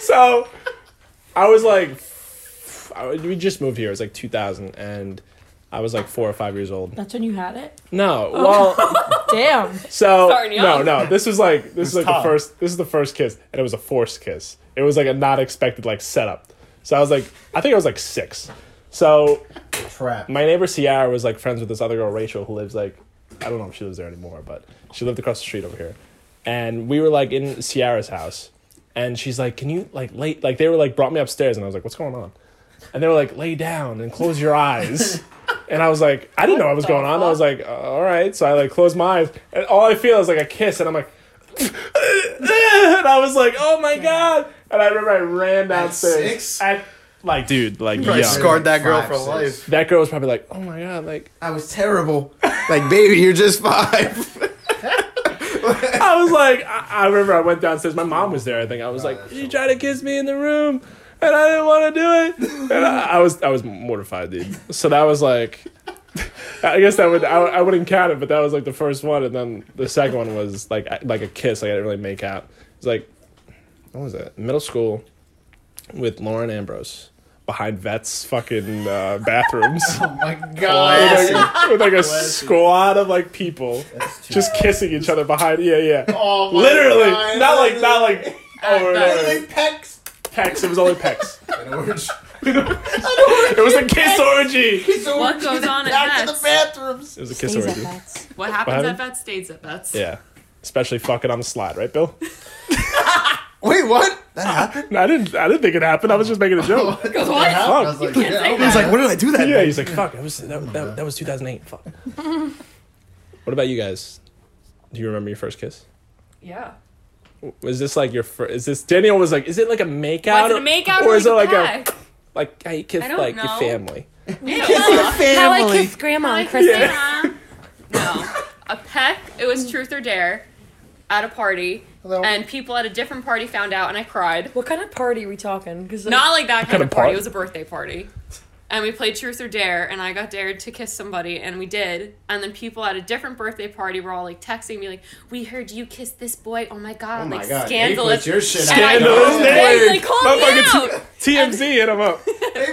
So I was like, we just moved here. It was like 2000, and I was like 4 or 5 years old.
That's when you had it?
No, well,
Damn.
so
Starting young.
no, this is like
tough.
the first kiss, and it was a forced kiss. It was like a not expected like setup. So I was like, I think I was like 6. So
Trap.
my neighbor Ciara was like friends with this other girl Rachel who lives like, I don't know if she lives there anymore, but she lived across the street over here. And we were like in Ciara's house, and she's like, "Can you like lay?" Like they were like brought me upstairs, and I was like, "What's going on?" And they were like, "Lay down and close your eyes." And I was like, I didn't know what was going on. I was like, all right. So I like closed my eyes, and all I feel is like a kiss, and I'm like, and I was like, oh my god! And I remember I ran downstairs.
6?
At like, dude, like,
Probably
young.
scarred that girl
5,
for
6.
life.
That girl was probably like, oh my god, like.
I was terrible. Like, baby, you're just 5.
I was like, I remember I went downstairs. My mom was there. I think I was like, "You tried to kiss me in the room, and I didn't want to do it." And I was mortified, dude. So that was like, I guess that would I wouldn't count it, but that was like the first one, and then the second one was like a kiss. Like I didn't really make out. It was like, what was it? Middle school with Lauren Ambrose behind Vet's fucking bathrooms.
Oh my god.
with like a squad of like people just kissing each other behind. Yeah.
Oh my
Literally,
God.
not like over
Literally pecs.
pecs. It was only pecs. It was a kiss orgy.
What goes on at
Back to the
Vets?
bathrooms.
It was a kiss
Stays at
orgy.
Vets.
What happens
What
at
happened?
Vets stays at Vets.
Yeah, especially fucking on the slide, right, Bill?
Wait, what? That happened?
No, I didn't think it happened. I was just making a joke.
Goes what?
I was like,
can't say
I was like, what did I do that?
Yeah,
night?
he's like, fuck. That was 2008. Fuck. What about you guys? Do you remember your first kiss?
Yeah.
Was this like your first? Is this Danielle was like? Is it like a makeout?
Was it a makeout
or is it like
peck?
like how you kiss
I don't
like your
know.
family?
How I kissed grandma on Christmas.
Yeah. No. A peck, it was truth or dare at a party.
Hello.
And people at a different party found out and I cried.
What kind of party are we talking? Because
Not like that kind
kind
of
of
party.
party?
It was a birthday party. And we played truth or dare and I got dared to kiss somebody and we did. And then people at a different birthday party were all like texting me like, "We heard you kissed this boy. Oh my god,
Oh my
like
God.
scandalous."
Hey, put your shit
And I
Scandalous.
know,
Hey,
they called me
motherfucker,
out.
TMZ hit him up.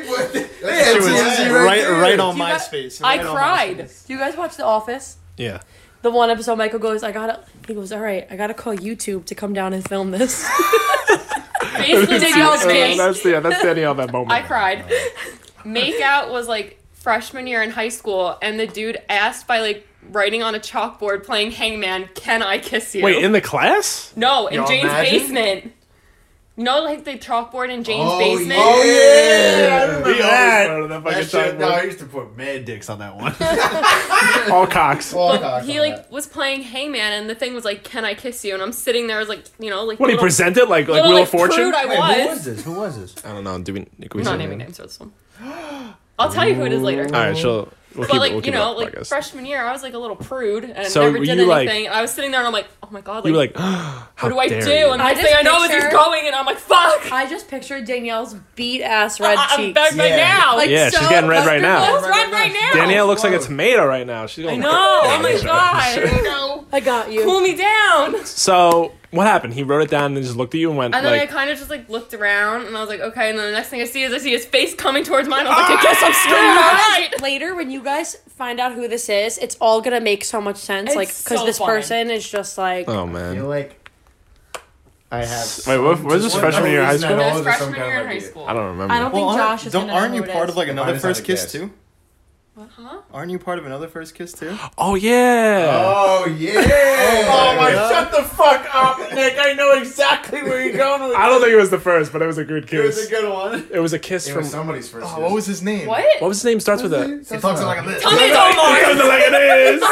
Right on
You got-
MySpace.
I
Right on
cried.
MySpace.
Do you guys watch The Office?
Yeah.
The one episode, Michael goes, he goes, all right, I gotta call YouTube to come down and film this.
Basically,
Danielle's
that's
face.
That's Danielle that moment.
I cried. Makeout was like freshman year in high school, and the dude asked by like writing on a chalkboard playing Hangman, "Can I kiss you?"
Wait, in the class?
no, in
Y'all
Jane's
imagine?
basement. You know, like the chalkboard in Jane's basement.
Oh yeah. I remember
He always
that.
started that
That
fucking
shit, no,
chalkboard.
I used to put mad dicks on that one.
All cocks.
But he like was playing Hangman, and the thing was like, "Can I kiss you?" And I'm sitting there, as like, you know, like
What, he
little-
presented like
little,
Wheel
like,
of Fortune?
prude I was.
Who was this?
I don't know. Can we
I'm
say
not naming names for this one. I'll tell you who it is later.
All right, she'll. We'll
But
keep
like
it, we'll
you
keep
know,
it up,
like
I guess.
freshman year, I was like a little prude and
So
never
were
did
you,
anything.
like-
and I was sitting there and I'm like, oh my god,
You
like
were like, how
what do I
dare
do?
you?
And the
I
next thing I
just
know is he's
picture-
going, and I'm like, fuck.
I just pictured Danielle's beat ass red
I'm
cheeks.
back right
Yeah.
now.
Like,
Yeah, she's
so
getting red right now.
Let's run right now.
Danielle looks like a tomato right now. She's
I
going.
know. Oh my god. I know.
I got you.
Cool me down.
So what happened? He wrote it down and just looked at you and went
And then I
like,
kind of just like looked around and I was like, okay. And then the next thing I see his face coming towards mine. I was like, I guess I'm screwed. All right.
Later, when you guys find out who this is, it's all gonna make so much sense.
It's
like, because
so
this
funny.
person is just like,
oh
I feel
man.
like I have.
Wait, where's this freshman year of high
reason
school?
at
It
all
was
is there some
freshman
kind
year
of
in high
idea.
school.
I don't remember.
I don't think Josh is gonna
aren't
know
you
who it
part
is.
of like another
Mine is not
first
a
kiss
guess.
too?
Huh?
Aren't you part of another first kiss too?
Oh yeah.
Oh yeah!
Oh my
shut the fuck up, Nick! I know exactly where you're going with
I don't think it was the first, but it was a good
It was
kiss.
a good one.
It was a kiss
It
from.
was somebody's first.
Oh, what was his name?
What?
What was his name? Starts with a.
He talks like this.
Tell me Omar.
Comes like it is.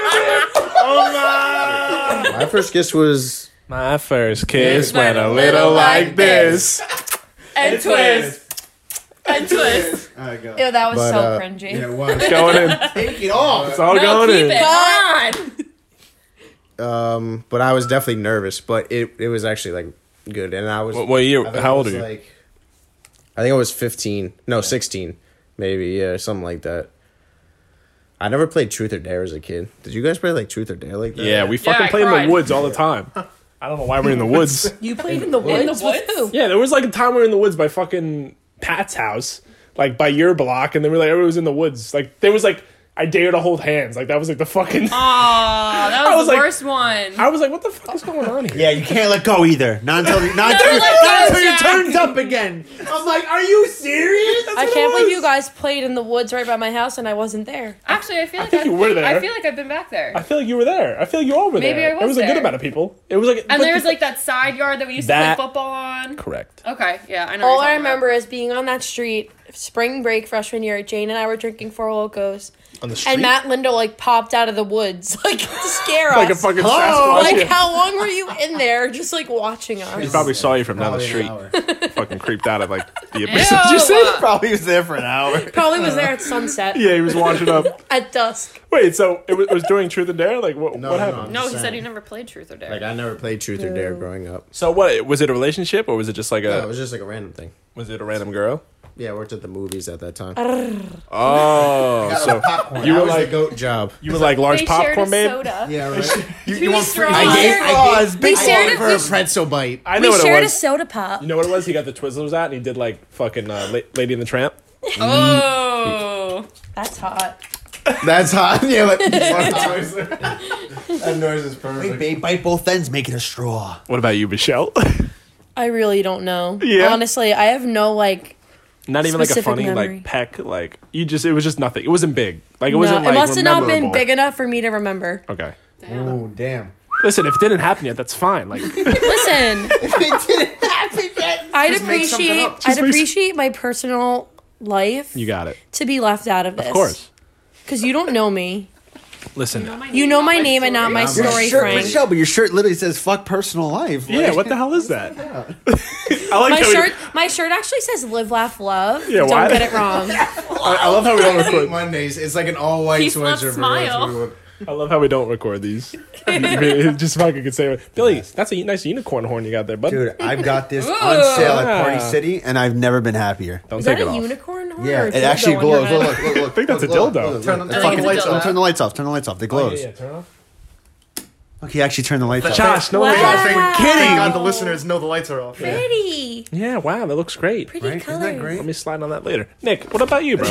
Oh
My first kiss was
my first kiss went a little like this.
And twist. And twist.
Alright, go.
Ew, that was
But,
so cringy.
Yeah, what?
Going in.
Take it off.
It's all
No,
going
keep
in.
it. Come on.
but I was definitely nervous, but it was actually like good, and I was.
What year?
I think
How
it
old are
was
you?
Like,
I think I was 15. No, 16, maybe. Yeah, something like that. I never played Truth or Dare as a kid. Did you guys play like Truth or Dare like that?
Yeah, we
Yeah,
fucking
I
play in
cried.
the woods all the time. I don't know why we're in the woods.
You played in the woods?
In the
With
woods?
who?
Yeah, there was like a time we were in the woods by fucking Pat's house. like by your block, and then we like everyone was in the woods. Like there was like I dare to hold hands. Like that was like the fucking.
Aw, that
I
was
was
the
like-
worst one.
I was like, what the fuck is going on here?
Yeah, you can't let go either. Not until
let
your
go,
turns up again. I'm like, are you serious?
I can't believe you guys played in the woods right by my house and I wasn't there.
Actually, I feel like
think you were there.
I feel like I've been back there.
I feel like you were there. I feel like you all were
Maybe
there.
I was
There was a good
there.
amount of people. It was like,
And
but
there's
the-
like that side yard that we used to
That-
play football on.
correct.
Okay, yeah, I know.
All
what
I
you're talking
remember is being on that street, spring break freshman year. Jane and I were drinking Four Locos,
On the street,
and Matt Lindo like popped out of the woods like to scare us.
like a fucking
Hello?
Sasquatch.
Like,
Yeah.
how long were you in there, just like watching
He
us?
probably saw you from down the
Probably
street.
an hour.
Fucking creeped out of like the abyss.
Ew.
Did you say?
Probably was there for an hour.
Probably was there at sunset
Yeah, he was watching up.
at dusk.
Wait, so it was during Truth or Dare? Like what?
No,
what
no,
happened?
No, he
Same.
said he never played Truth or Dare.
Like I never played Truth or Dare growing up.
So what? Was it a relationship or was it just like
No, it
a?
was just like a random thing.
Was it a random girl?
Yeah, I worked at the movies at that time.
Oh, so
popcorn.
you were
That was
like
the goat job.
you were like large
they shared
popcorn,
a
babe.
soda.
Yeah, right.
You want free?
straws.
I gave
We shared
her a pretzel bite.
I know
We
what
shared
it
a
was.
soda pop.
You know what it was? He got the Twizzlers out and he did like fucking Lady and the Tramp.
Oh.
That's hot.
That's hot. Yeah, like,
That noise is perfect. Wait, babe, bite both ends, make it a straw.
What about you, Michelle?
I really don't know.
Yeah.
Honestly, I have no like.
Not even like a
Specific
funny
memory.
like peck. Like you just. It was just nothing. It wasn't big. Like it wasn't
No,
like.
it must have not been
memorable.
big enough for me to remember.
Okay.
Oh, damn.
Listen, if it didn't happen yet, that's fine. Like
Listen,
It didn't happen yet.
I'd
Just make something
appreciate
up.
I'd appreciate my personal life
you got it.
to be left out of this.
Of course.
Because you don't know me.
Listen.
You know my name and not my
Your
story,
shirt,
Frank.
Michelle, but your shirt literally says "fuck personal life."
Yeah.
Like,
What the hell is that? I like
My
how
shirt actually says "Live, Laugh, Love."
Yeah,
Don't
why?
get it wrong.
I love how we don't record.
Mondays. It's like an all white
Peace, love,
sweatshirt.
smile.
I love how we don't record these. Just fucking could say, Billy, that's a nice unicorn horn you got there, bud.
Dude, I've got this
Ooh.
on sale at Party
Ah.
City, and I've never been happier.
Don't
Is
take
that
it
a
off.
unicorn? horn
Yeah,
or a
it
dildo
actually
on your
glows.
head?
Look, look, look.
I think that's a
Look,
dildo.
look,
Turn
look.
the
I think
Fucking
it's a
lights
dildo.
off. Turn the lights off. Turn the lights off. They glows.
turn off.
Look, he actually turned the lights off.
Josh, no
Wow.
one got
Thank
Kidding.
God the listeners know the lights are off.
Pretty,
Yeah, wow, that looks great.
pretty
Right? Isn't
colors.
that great?
Let me slide on that later. Nick, what about you, bro?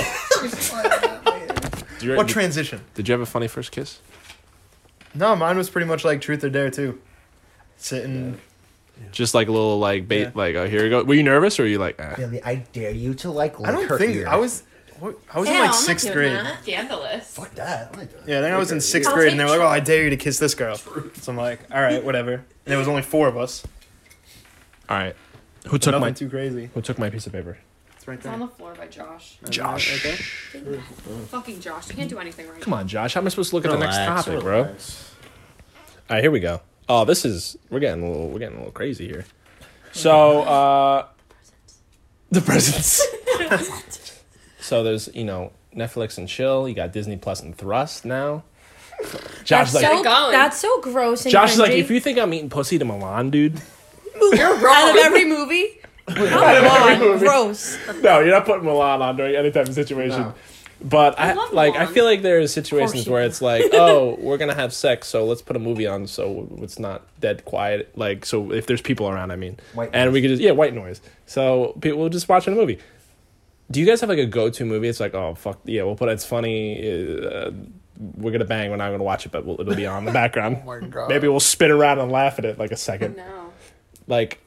What transition?
Did you have a funny first kiss?
No, mine was pretty much like Truth or Dare too. Sitting.
Just like a little like bait,
Yeah.
like oh here you go. Were you nervous or were you like?
Billy, I dare you to like
I don't
her
think
ear.
I was. I was in like sixth grade.
Scandalous.
Fuck that. I like that.
Yeah, I think I was in sixth
I'll
grade, and they
take
were like, "Oh, I dare you to kiss this girl." So I'm like, "All right, whatever." And there was only 4 of us.
All right. Who took
Nothing
my
too crazy.
Who took my piece of paper?
It's right
It's on
there.
the floor by Josh.
Josh.
Right there.
Fucking Josh. You can't do anything right.
Come on, Josh. How am I supposed to look at the next
Relax,
topic, bro? All
relax.
right, here we go. Oh, this is we're getting a little crazy here. So, the presents. So there's Netflix and chill. You got Disney Plus and Thrust now. Josh is
That's
like,
so,
going.
that's so gross and
Josh is like,
cringy.
if you think I'm eating pussy to Milan, dude,
You're
Out
wrong.
of every movie. Come on, gross.
no, you're not putting Milan on during any type of situation.
No.
But I
love
I
Milan.
feel like there's situations
you
where
do.
it's like, oh, we're gonna have sex, so let's put a movie on, so it's not dead quiet. Like, so if there's people around, I mean,
White
and
noise.
we could just white noise. So people will just watching a movie. Do you guys have like a go-to movie? It's like, oh fuck yeah, we'll put it's funny. We're gonna bang. We're not gonna watch it, but it'll be on in the background.
Oh my God.
Maybe we'll spin around and laugh at it like a second.
No.
Like,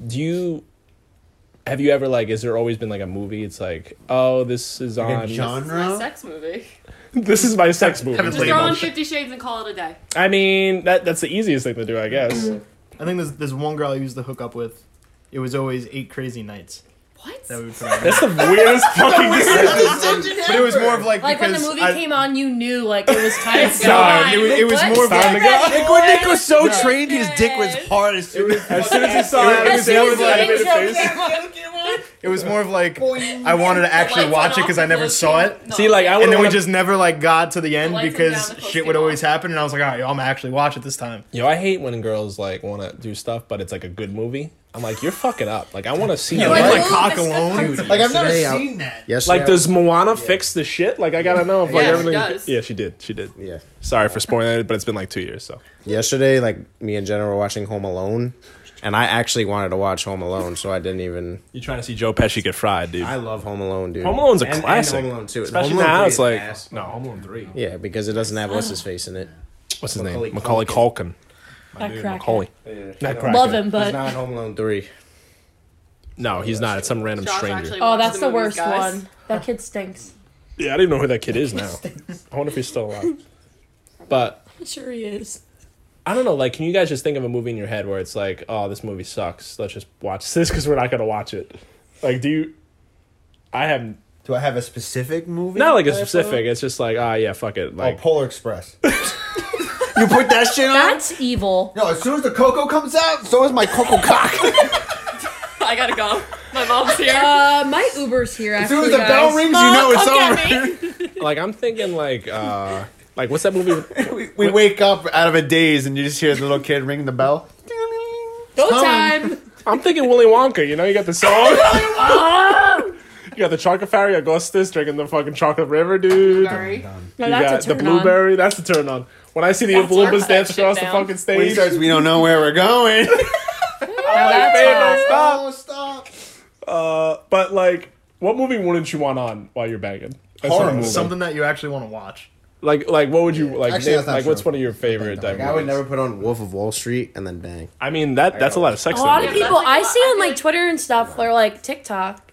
have you ever like? Is there always been like a movie? It's like, oh, this is
Like
on.
a
My
genre?
sex movie.
This is my sex movie.
Haven't
Just
Label
throw on
shit.
50 Shades and call it a day.
I mean, that's the easiest thing to do, I guess.
I think there's one girl I used to hook up with. It was always 8 Crazy Nights
What?
that we would put on.
That's the weirdest fucking decision.
But it was more of like
Like when the
because
movie
I-
came on, you knew like it was time to go.
time.
it was
What?
more of
Time to
like
go.
Nick was so trained, his dick was hard as soon as
As soon as he saw
It
it,
was more of like-
animated face.
it was more of like I wanted to actually
Lights
watch
went
it because
off
I never
and
saw
those
it.
came-
See, like, I
And then we
wanna-
just never like got to the end
lights went
because
down, the
shit
clothes
would
came
always
off.
happen, and I was like, all right, yo, I'm gonna actually watch it this time.
Yo, I hate when girls like want to do stuff, but it's like a good movie. I'm like, you're fucking up. Like, I want to see
You
it.
like,
Like,
cock
oh,
alone?
Like I've never
Yesterday,
seen that.
Yesterday,
Like, does Moana fix the shit? Like, I gotta know if like
Yeah, she
everything.
does.
Yeah, she did. She did.
Yeah.
Sorry for spoiling it, but it's been like 2 years. So
Yesterday, like me and Jenna were watching Home Alone, And I actually wanted to watch Home Alone, so I didn't even.
You're trying to see Joe Pesci get fried, dude.
I love Home Alone, dude.
Home Alone's a
And
classic.
Home Alone 2.
Especially
Home Alone
now,
3
it's
is
like
ass.
no Home Alone 3.
Yeah, because it doesn't have what's his face in it.
What's his
Macaulay
name? Macaulay Culkin.
That cracker.
Macaulay. Not cracker.
Love him,
He's
but
not in Home Alone 3.
No, he's not. It's some random
Josh
stranger.
actually
oh,
watched
that's the
movies,
worst
guys.
one. That kid stinks.
Yeah, I don't even know who that kid is now. I wonder if he's still alive. But
I'm sure he is.
I don't know. Like, can you guys just think of a movie in your head where it's like, oh, this movie sucks. Let's just watch this because we're not gonna watch it. Like, do you? I have
Do I have a specific movie?
not like a
that I put
specific.
on?
It's just like, ah, yeah, fuck it.
Oh,
Like,
Polar Express. You put that shit on?
That's evil.
No, as soon as the cocoa comes out, so is my cocoa cock.
I gotta go. My mom's here.
My Uber's here.
As
Actually,
soon as the bell
guys.
rings, you
Mom,
know it's
come
over.
get me.
like I'm thinking like what's that movie?
We wake up out of a daze and you just hear the little kid ring the bell.
Go
coming.
time.
I'm thinking Willy Wonka. You know, you got the song. You got the chocolate fairy, Augustus drinking the fucking chocolate river, dude.
Sorry.
No,
You
that's
got
a
the
turn on.
blueberry. That's the turn on. When I see the
That's
Oompa
where I
Loompas
put
dance
that
across
shit
the
down.
fucking
When he
stage.
starts, we don't know where we're going.
Now that's hot.
Stop.
But like, what movie wouldn't you want on while you're banging? That's
Horror
not a
movie.
movie.
Something that you actually want to watch.
Like what would you like?
Actually,
name-
that's not
like, what's
true.
one of your favorite type?
I would
movies?
never put on Wolf of Wall Street and then bang.
I mean that's a lot of sex.
A lot
in
of
there.
people
that's like
I
a lot-
see
I
on
feel
like
like-
Twitter and stuff or like TikTok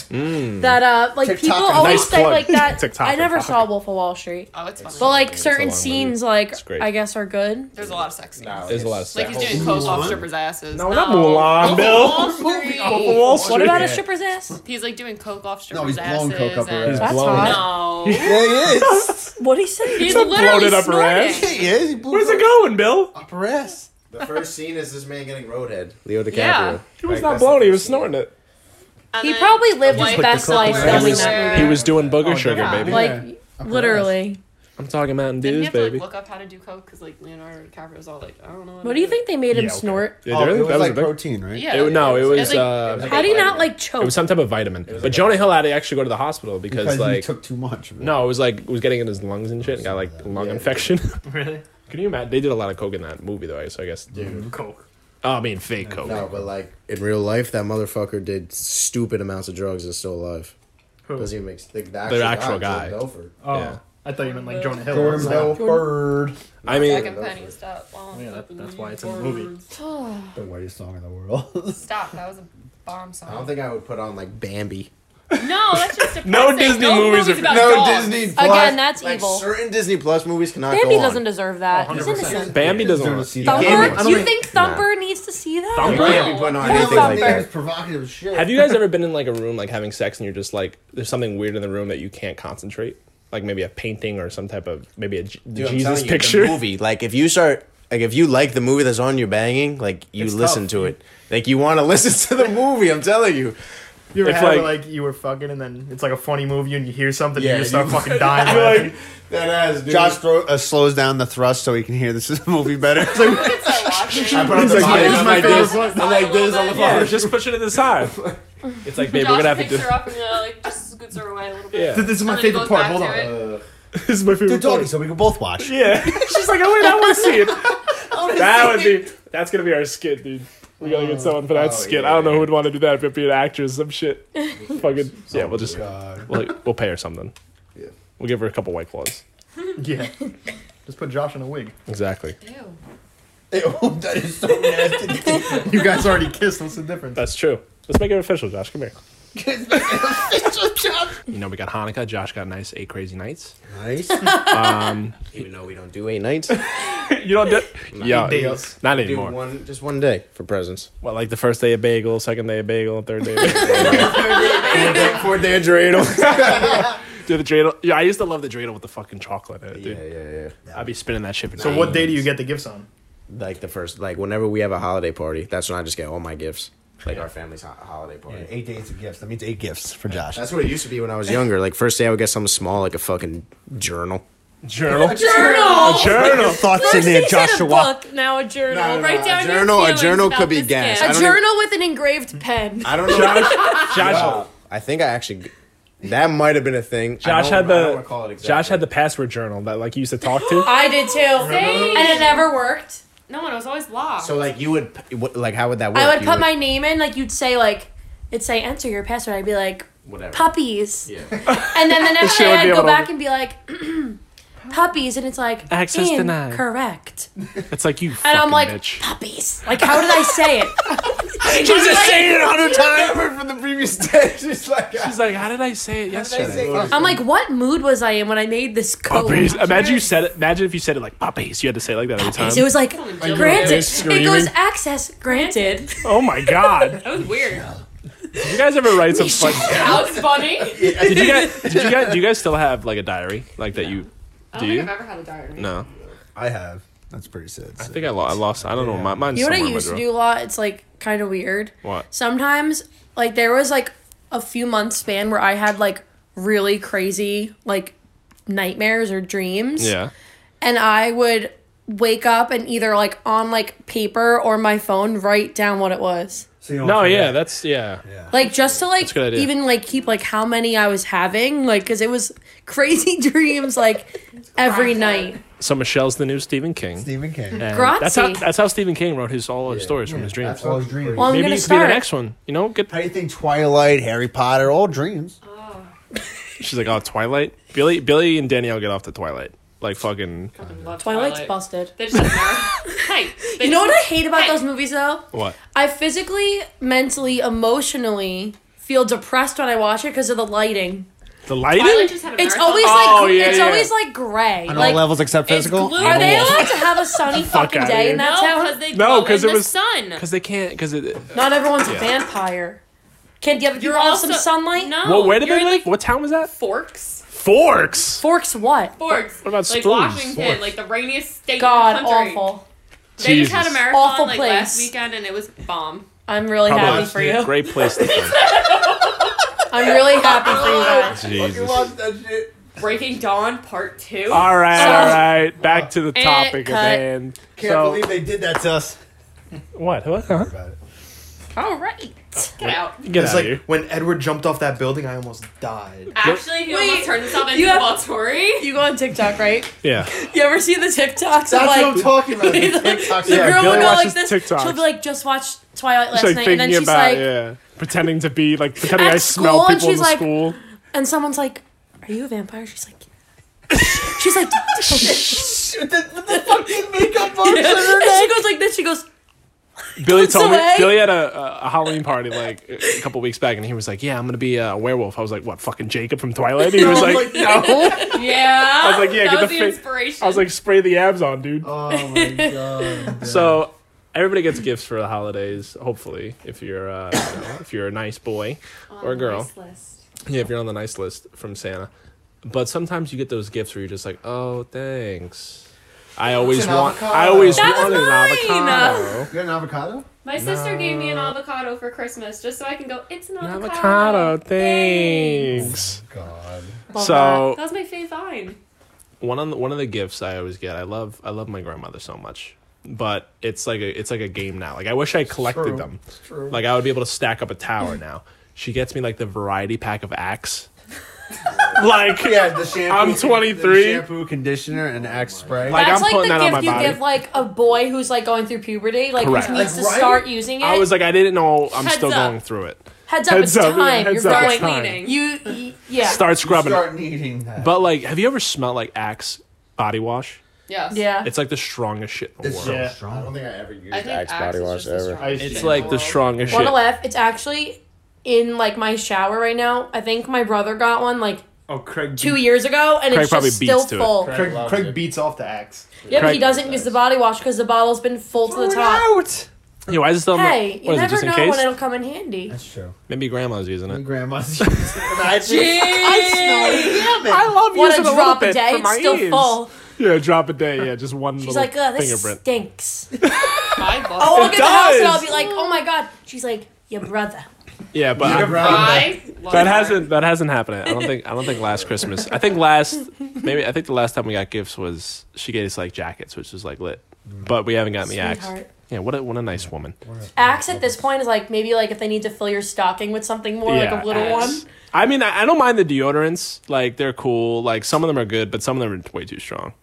that like
TikTok
people
is
always
nice
say
plug.
like that.
TikTok
I never
and
saw Wolf of Wall Street,
Oh, it's fun.
but like
It's a
certain
long movie.
scenes like
It's great.
I guess are good.
There's a lot of sex scenes.
There's a lot of
Like
sex.
he's doing coke off strippers' asses.
No, not Mulan,
Wall
Bill.
Street.
Wall Street.
What about a stripper's ass?
He's like doing coke off
No, he's
strippers'
blowing
asses.
coke up her
and-
ass.
That's
blowing
hot.
No.
Yeah, he is.
What'd he say?
He's
not
literally
bloated up her
snorting.
ass.
He is. He blew
Where's it
coke
going, Bill?
up her ass.
The first scene is this man getting roadhead. Leo DiCaprio.
Yeah.
He was
Like,
not
that's the
blown. He
first
was
scene.
snorting it.
And
He
then
probably lived
the
his
wife
best
put the
life
coke
He
in
filming
was,
that
he
movie.
was doing booger sugar,
yeah.
baby.
Like
Upper
literally.
I'm talking Mountain
Didn't he
Dews,
have to like
baby.
look up how to do coke? Because like Leonardo DiCaprio's all like, I don't know.
What do you think they made him
Yeah, okay.
snort?
Yeah,
Oh,
really?
it was
That
like
a thing?
protein, right?
Yeah.
No, it was.
How do you not like choke?
It was some type of vitamin. But Jonah Hill had to actually go to the hospital because
Because he
like
took too much.
no, it was like it was getting in his lungs and shit and got like lung infection.
Really?
Can you imagine? They did a lot of coke in that movie though, so I guess.
Coke.
Oh, I mean fake coke.
No, but like in real life, that motherfucker did stupid amounts of drugs and is still alive.
Who?
Doesn't even make the
actual guy.
Jordan Belfort.
Oh,
Yeah.
I thought you meant like Jonah Hill.
Jordan
So-
Belfort.
I mean,
Second penny, stop. Oh,
Yeah, that's why it's in the movie.
The whitest song in the world.
Stop. That was a bomb song.
I don't think I would put on like Bambi.
No, that's just depressing.
No Disney movies are-
about
No
dogs.
Disney Plus.
Again, that's
like,
evil.
Certain Disney Plus movies cannot
Bambi
go on.
doesn't deserve that. He's
100%.
innocent.
Bambi doesn't
Deserve
want
to see
to.
that.
Thumper?
don't
You
think-
think Thumper needs to see that?
Thumper?
You can't be putting on
Poor
anything like
Thumper.
that.
It's provocative as shit.
Have you guys ever been in like a room like having sex and you're just like there's something weird in the room that you can't concentrate? Like maybe a painting or some type of maybe a
Dude, I'm telling
Jesus
you,
picture.
The movie, like if you start, like if you like the movie that's on you banging, like you
It's
listen
tough.
to it, like you want to listen to the movie. I'm telling you.
You ever
If,
had
like-
like you were fucking and then it's like a funny movie and you hear something
Yeah,
and you just start
you-
fucking dying.
You're
laughing.
like,
That ass, dude.
Josh slows down the thrust so he can hear this movie better.
I put on
He's
the
like,
volume,
this is
I'm
my
like
favorite
this.
part.
I'm like this on the
yeah,
phone.
just push it to the side. It's like, babe, we're gonna have to
picks
do.
her up and like just scoots her away a little bit.
Yeah.
This is my
And then he
favorite
goes
part.
back
Hold
to
on.
it.
This is my favorite
Dude, Tony,
part.
so we can both watch.
Yeah, she's like, oh wait, I want to see it. That would be. That's gonna be our skit, dude. We gotta get someone for that skit.
yeah,
I don't know
yeah.
who would want to do that if it'd be an actress, some shit. Fucking yeah, we'll just we'll pay her something.
Yeah.
We'll give her a couple White Claws.
Yeah. Just put Josh in a wig.
Exactly.
Ew.
Ew, that is so nasty.
You guys already kissed. What's the difference?
That's true. Let's make it official, Josh. Come here. You know, we got Hanukkah. Josh got nice 8 crazy nights.
Nice. Even though we don't do 8 nights,
You don't do. Yeah,
days.
not
do
anymore.
just one day for presents.
What, like the first day of bagel, second day of bagel, third day of bagel.
Fourth day of dreidel.
Dude, the dreidel. Yeah, I used to love the dreidel with the fucking chocolate in it, dude.
Yeah.
I'd be spinning that shit.
So what day do you get the gifts on?
Like the first, like whenever we have a holiday party, that's when I just get all my gifts. Like our family's holiday party.
8 days of gifts. That means 8 gifts for Josh.
That's what it used to be when I was younger. Like first day I would get something small, like a fucking journal.
Journal.
Journal.
A journal.
Thoughts in
First
there,
he said a
Joshua.
book, now a journal.
No, no,
Write
no,
down
a journal-
your
a journal
feelings
could be
about this
gas.
kid.
I
A
don't
journal with an engraved pen.
I don't know.
Josh.
I think I actually. That might have been a thing.
Josh
I
had
don't wanna call it
the
exactly.
Josh had the password journal that like you used to talk to.
I did too. And it never worked.
No, and it was always locked.
So like you would like how would that work?
I would
You
put my name in, like you'd say like, it'd say enter your password. I'd be like,
whatever.
puppies.
Yeah.
And then the next
She
day
would be
I'd
able
go
to-
back and be like, puppies, and it's like
Access denied.
incorrect.
It's like you
And
fucking
I'm like,
bitch.
puppies. Like, how did I say it?
She's just saying it 100 times from the previous day. She's like,
She's like, how did I say it yesterday?
I'm like, what mood was I in when I made this code?
Puppies. Imagine you said it. Imagine if you said it like puppies. You had to say it like that every time.
It was like, granted. It
Screaming.
goes access granted.
Oh my god.
That was weird.
Did you guys ever write some fun?
That was funny.
Do you guys still have like a diary like that you?
I
Do
don't think
you?
I've ever had a diary.
No.
I have. That's pretty sad.
I think I lost. I don't know. Mine's
You know what I
somewhere in my
used to
drawer.
do a lot? It's like kind of weird.
What?
Sometimes, like, there was like a few months span where I had like really crazy like nightmares or dreams.
Yeah.
And I would wake up and either like on like paper or my phone write down what it was.
So you don't
No.
forget.
Yeah. That's yeah.
Like just to like
a good idea.
even like keep like how many I was having, like because it was crazy dreams like every night.
So Michelle's the new Stephen King.
Stephen King.
And
Grazie.
that's how Stephen King wrote all his stories from his dreams.
That's all his dreams.
Well, I'm
Maybe
gonna
you could be the
start.
next one. You know, get.
How do you think Twilight, Harry Potter, all dreams?
She's like, oh, Twilight. Billy and Danielle get off to Twilight. Like fucking
Fucking love
Twilight's
Twilight.
busted.
They just hey, they
You know what I
just-
hate about
hey,
those movies though?
what?
I physically, mentally, emotionally feel depressed when I watch it because of the lighting.
The lighting?
Twilight just had a
It's
marathon.
always
Oh,
like
yeah,
it's
yeah.
always like gray.
On
Like,
all levels except
It's
physical?
glue.
are they allowed to have a sunny
fuck
fucking
outta
day
here.
in that
No,
town?
because they
No,
glow
'cause
in
it
the
was-
sun.
Because they can't. Because it.
Not everyone's a
Yeah.
vampire. Can't the other people
You're
have
also
some sunlight?
No.
Well, where did
you're
they
in,
live? What town was that?
Forks.
Forks.
Forks what?
Forks.
What about
like
spoons?
Washington,
Forks.
like the rainiest state
God,
in the country.
awful.
They just had a
Jesus.
marathon
Awful
like
place.
last weekend, and it was bomb.
I'm really happy for you.
Great place to think.
I'm really happy for you guys.
Jesus.
that shit.
Breaking Dawn Part 2.
All right,
So-
all right. Back to the topic at
cut.
hand.
Can't
So
believe they did that to us.
what? What? Huh?
All right.
Get out.
Get
It's
out
like
of here.
when Edward jumped off that building, I almost died.
Actually, he
Wait,
almost turned himself into
you have-
Valtori.
You go on TikTok, right?
Yeah.
You ever see the TikToks
That's
of like
what I'm talking about. The TikToks.
the
Yeah,
girl
Billy
will go like
watches
this?
TikToks.
She'll be like, just watched Twilight last
She's like
night, and then
thinking
she's
about
like,
yeah, pretending to be like pretending
At
I smell
school, and
people in
she's
the
like-
school.
and someone's like, "Are you a vampire?" She's like, she's like,
the fucking makeup marks on her
and
neck.
she goes like this. She goes,
Billy
looks
told me.
away.
Billy had a Halloween party like a couple weeks back, and he was like, "Yeah, I'm gonna be a werewolf." I was like, "What? Fucking Jacob from Twilight?" He was like, "No."
Yeah.
I was like, yeah,
that
get
was
the
the
fa-
inspiration.
I was like, "Spray the abs on, dude."
Oh my god.
So everybody gets gifts for the holidays. Hopefully, if you're if you're a nice boy or a girl,
Nice list.
yeah, if you're on the nice list from Santa. But sometimes you get those gifts where you're just like, "Oh, thanks." I always
an
want.
avocado.
I always
That was
wanted an
mine.
avocado.
You got an avocado?
My sister gave me an avocado for Christmas just so I can go, it's an
An
avocado.
avocado, thanks.
God.
Love
So
That was my fave vine.
one of the gifts I always get. I love my grandmother so much, but it's like a game now. Like I wish I collected
true.
them.
It's true.
Like I would be able to stack up a tower now. She gets me like the variety pack of Axe. Like
Yeah, the shampoo.
I'm 23.
The shampoo, conditioner, and Axe spray.
Like,
That's
I'm
like
putting
the
that on
gift
my
you
body.
give like a boy who's like going through puberty, like
Correct.
who needs
Like,
to
right?
start using it.
I was like, I didn't know I'm
Heads
still
up.
going through it.
heads up,
heads
it's
up, yeah,
time.
heads
You're
up,
going.
it's time.
Cleaning.
Yeah.
Start scrubbing
Start
it.
needing that.
But like, have you ever smelled like Axe body wash?
Yes.
Yeah.
It's like the strongest shit in the
It's
world.
so
Yeah.
strong. I don't think I ever used
I think
Axe
Axe
body
is
wash
just the
ever.
strongest
It's
shit
like
in
the
world.
strongest
Want
shit.
to laugh? It's actually in like my shower right now. I think my brother got one like
Oh, Craig.
2 years ago, and
Craig
it's
probably
just
beats
still
to it.
full.
Craig,
loves
Craig
it.
beats off the Axe.
Yeah, but he
Craig-
doesn't use the body wash because the bottle's been full to the top.
out.
Yeah, why is it still?
Hey, you
what is it?
never
Just in
know
case?
when it'll come in handy.
That's true.
Maybe grandma's using
My
it.
grandma's using it. I
Jeez.
smell it.
I love
What
using
a
a little
drop a
bit
day,
for
it's
my
still
ears.
full.
Yeah, drop a day. Yeah, just one
She's
little
like, this
fingerprint.
stinks.
I
I'll
love
walk
It
in the house and
does.
I'll be like, oh my god. She's like, your brother.
Yeah, but
Your
I-
brother.
I love
that
her.
hasn't happened. I don't think last Christmas. I think the last time we got gifts was she gave us like jackets, which was like lit. But we haven't gotten the Axe.
Sweetheart.
Yeah, what a nice woman.
Axe at this point is like maybe like if they need to fill your stocking with something more, like a little
Axe.
one.
I mean, I don't mind the deodorants. Like they're cool. Like some of them are good, but some of them are way too strong.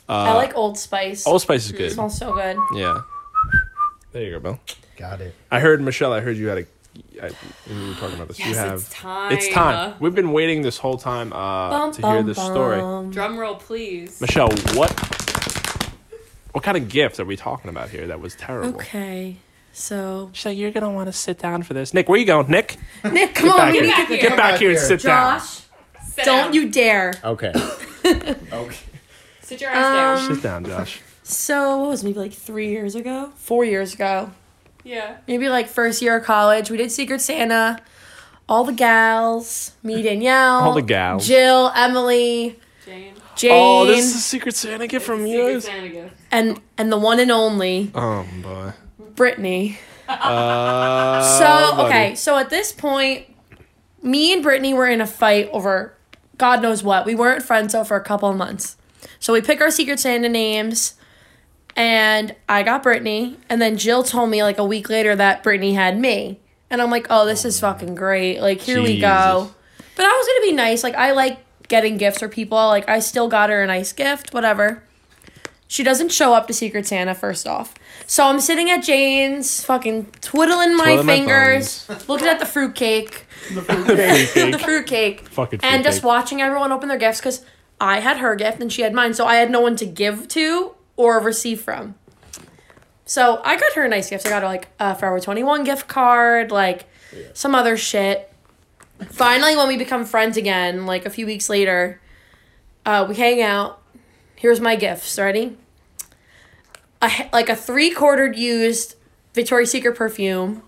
I like Old Spice.
Old Spice is good.
It smells so good.
Yeah. There you go, Bill.
Got it.
I heard Michelle. I heard you had we were talking about this.
Yes,
you have.
it's time.
It's time. We've been waiting this whole time to hear this story.
Drum roll, please.
Michelle, what kind of gift are we talking about here that was terrible?
Okay, so
She's like, you're gonna want to sit down for this. Nick, where you going? Nick,
Nick, come on,
back
we
here.
need to
Get back here and sit down.
Josh,
Sit
don't
down.
you dare.
Okay.
Sit your ass down.
Sit down, Josh.
So what was it, maybe like 4 years ago?
Yeah.
Maybe like first year of college. We did Secret Santa. All the gals, me, Danielle,
All the gals.
Jill, Emily,
Jane.
Jane,
Oh, this is a Secret Santa gift from
Secret
you.
Santa gift.
and the one and only
Oh boy.
Brittany.
Buddy.
Okay, so at this point, me and Brittany were in a fight over God knows what. We weren't friends though for a couple of months. So we pick our Secret Santa names, and I got Brittany, and then Jill told me like a week later that Brittany had me. And I'm like, oh, this is fucking great. Like, here we go.
Jesus.
But I was going to be nice. Like, I like getting gifts for people. Like, I still got her a nice gift, whatever. She doesn't show up to Secret Santa, first off. So I'm sitting at Jane's, fucking twiddling my
Twiddling my
fingers, looking at the fruitcake. The fruitcake.
Fucking
And just
fruitcake.
watching everyone open their gifts because I had her gift and she had mine. So I had no one to give to or receive from. So I got her a nice gift. I got her like a Forever 21 gift card, like some other shit. Finally, when we become friends again, like a few weeks later, we hang out. Here's my gifts. Ready? Like a 3/4 used Victoria's Secret perfume.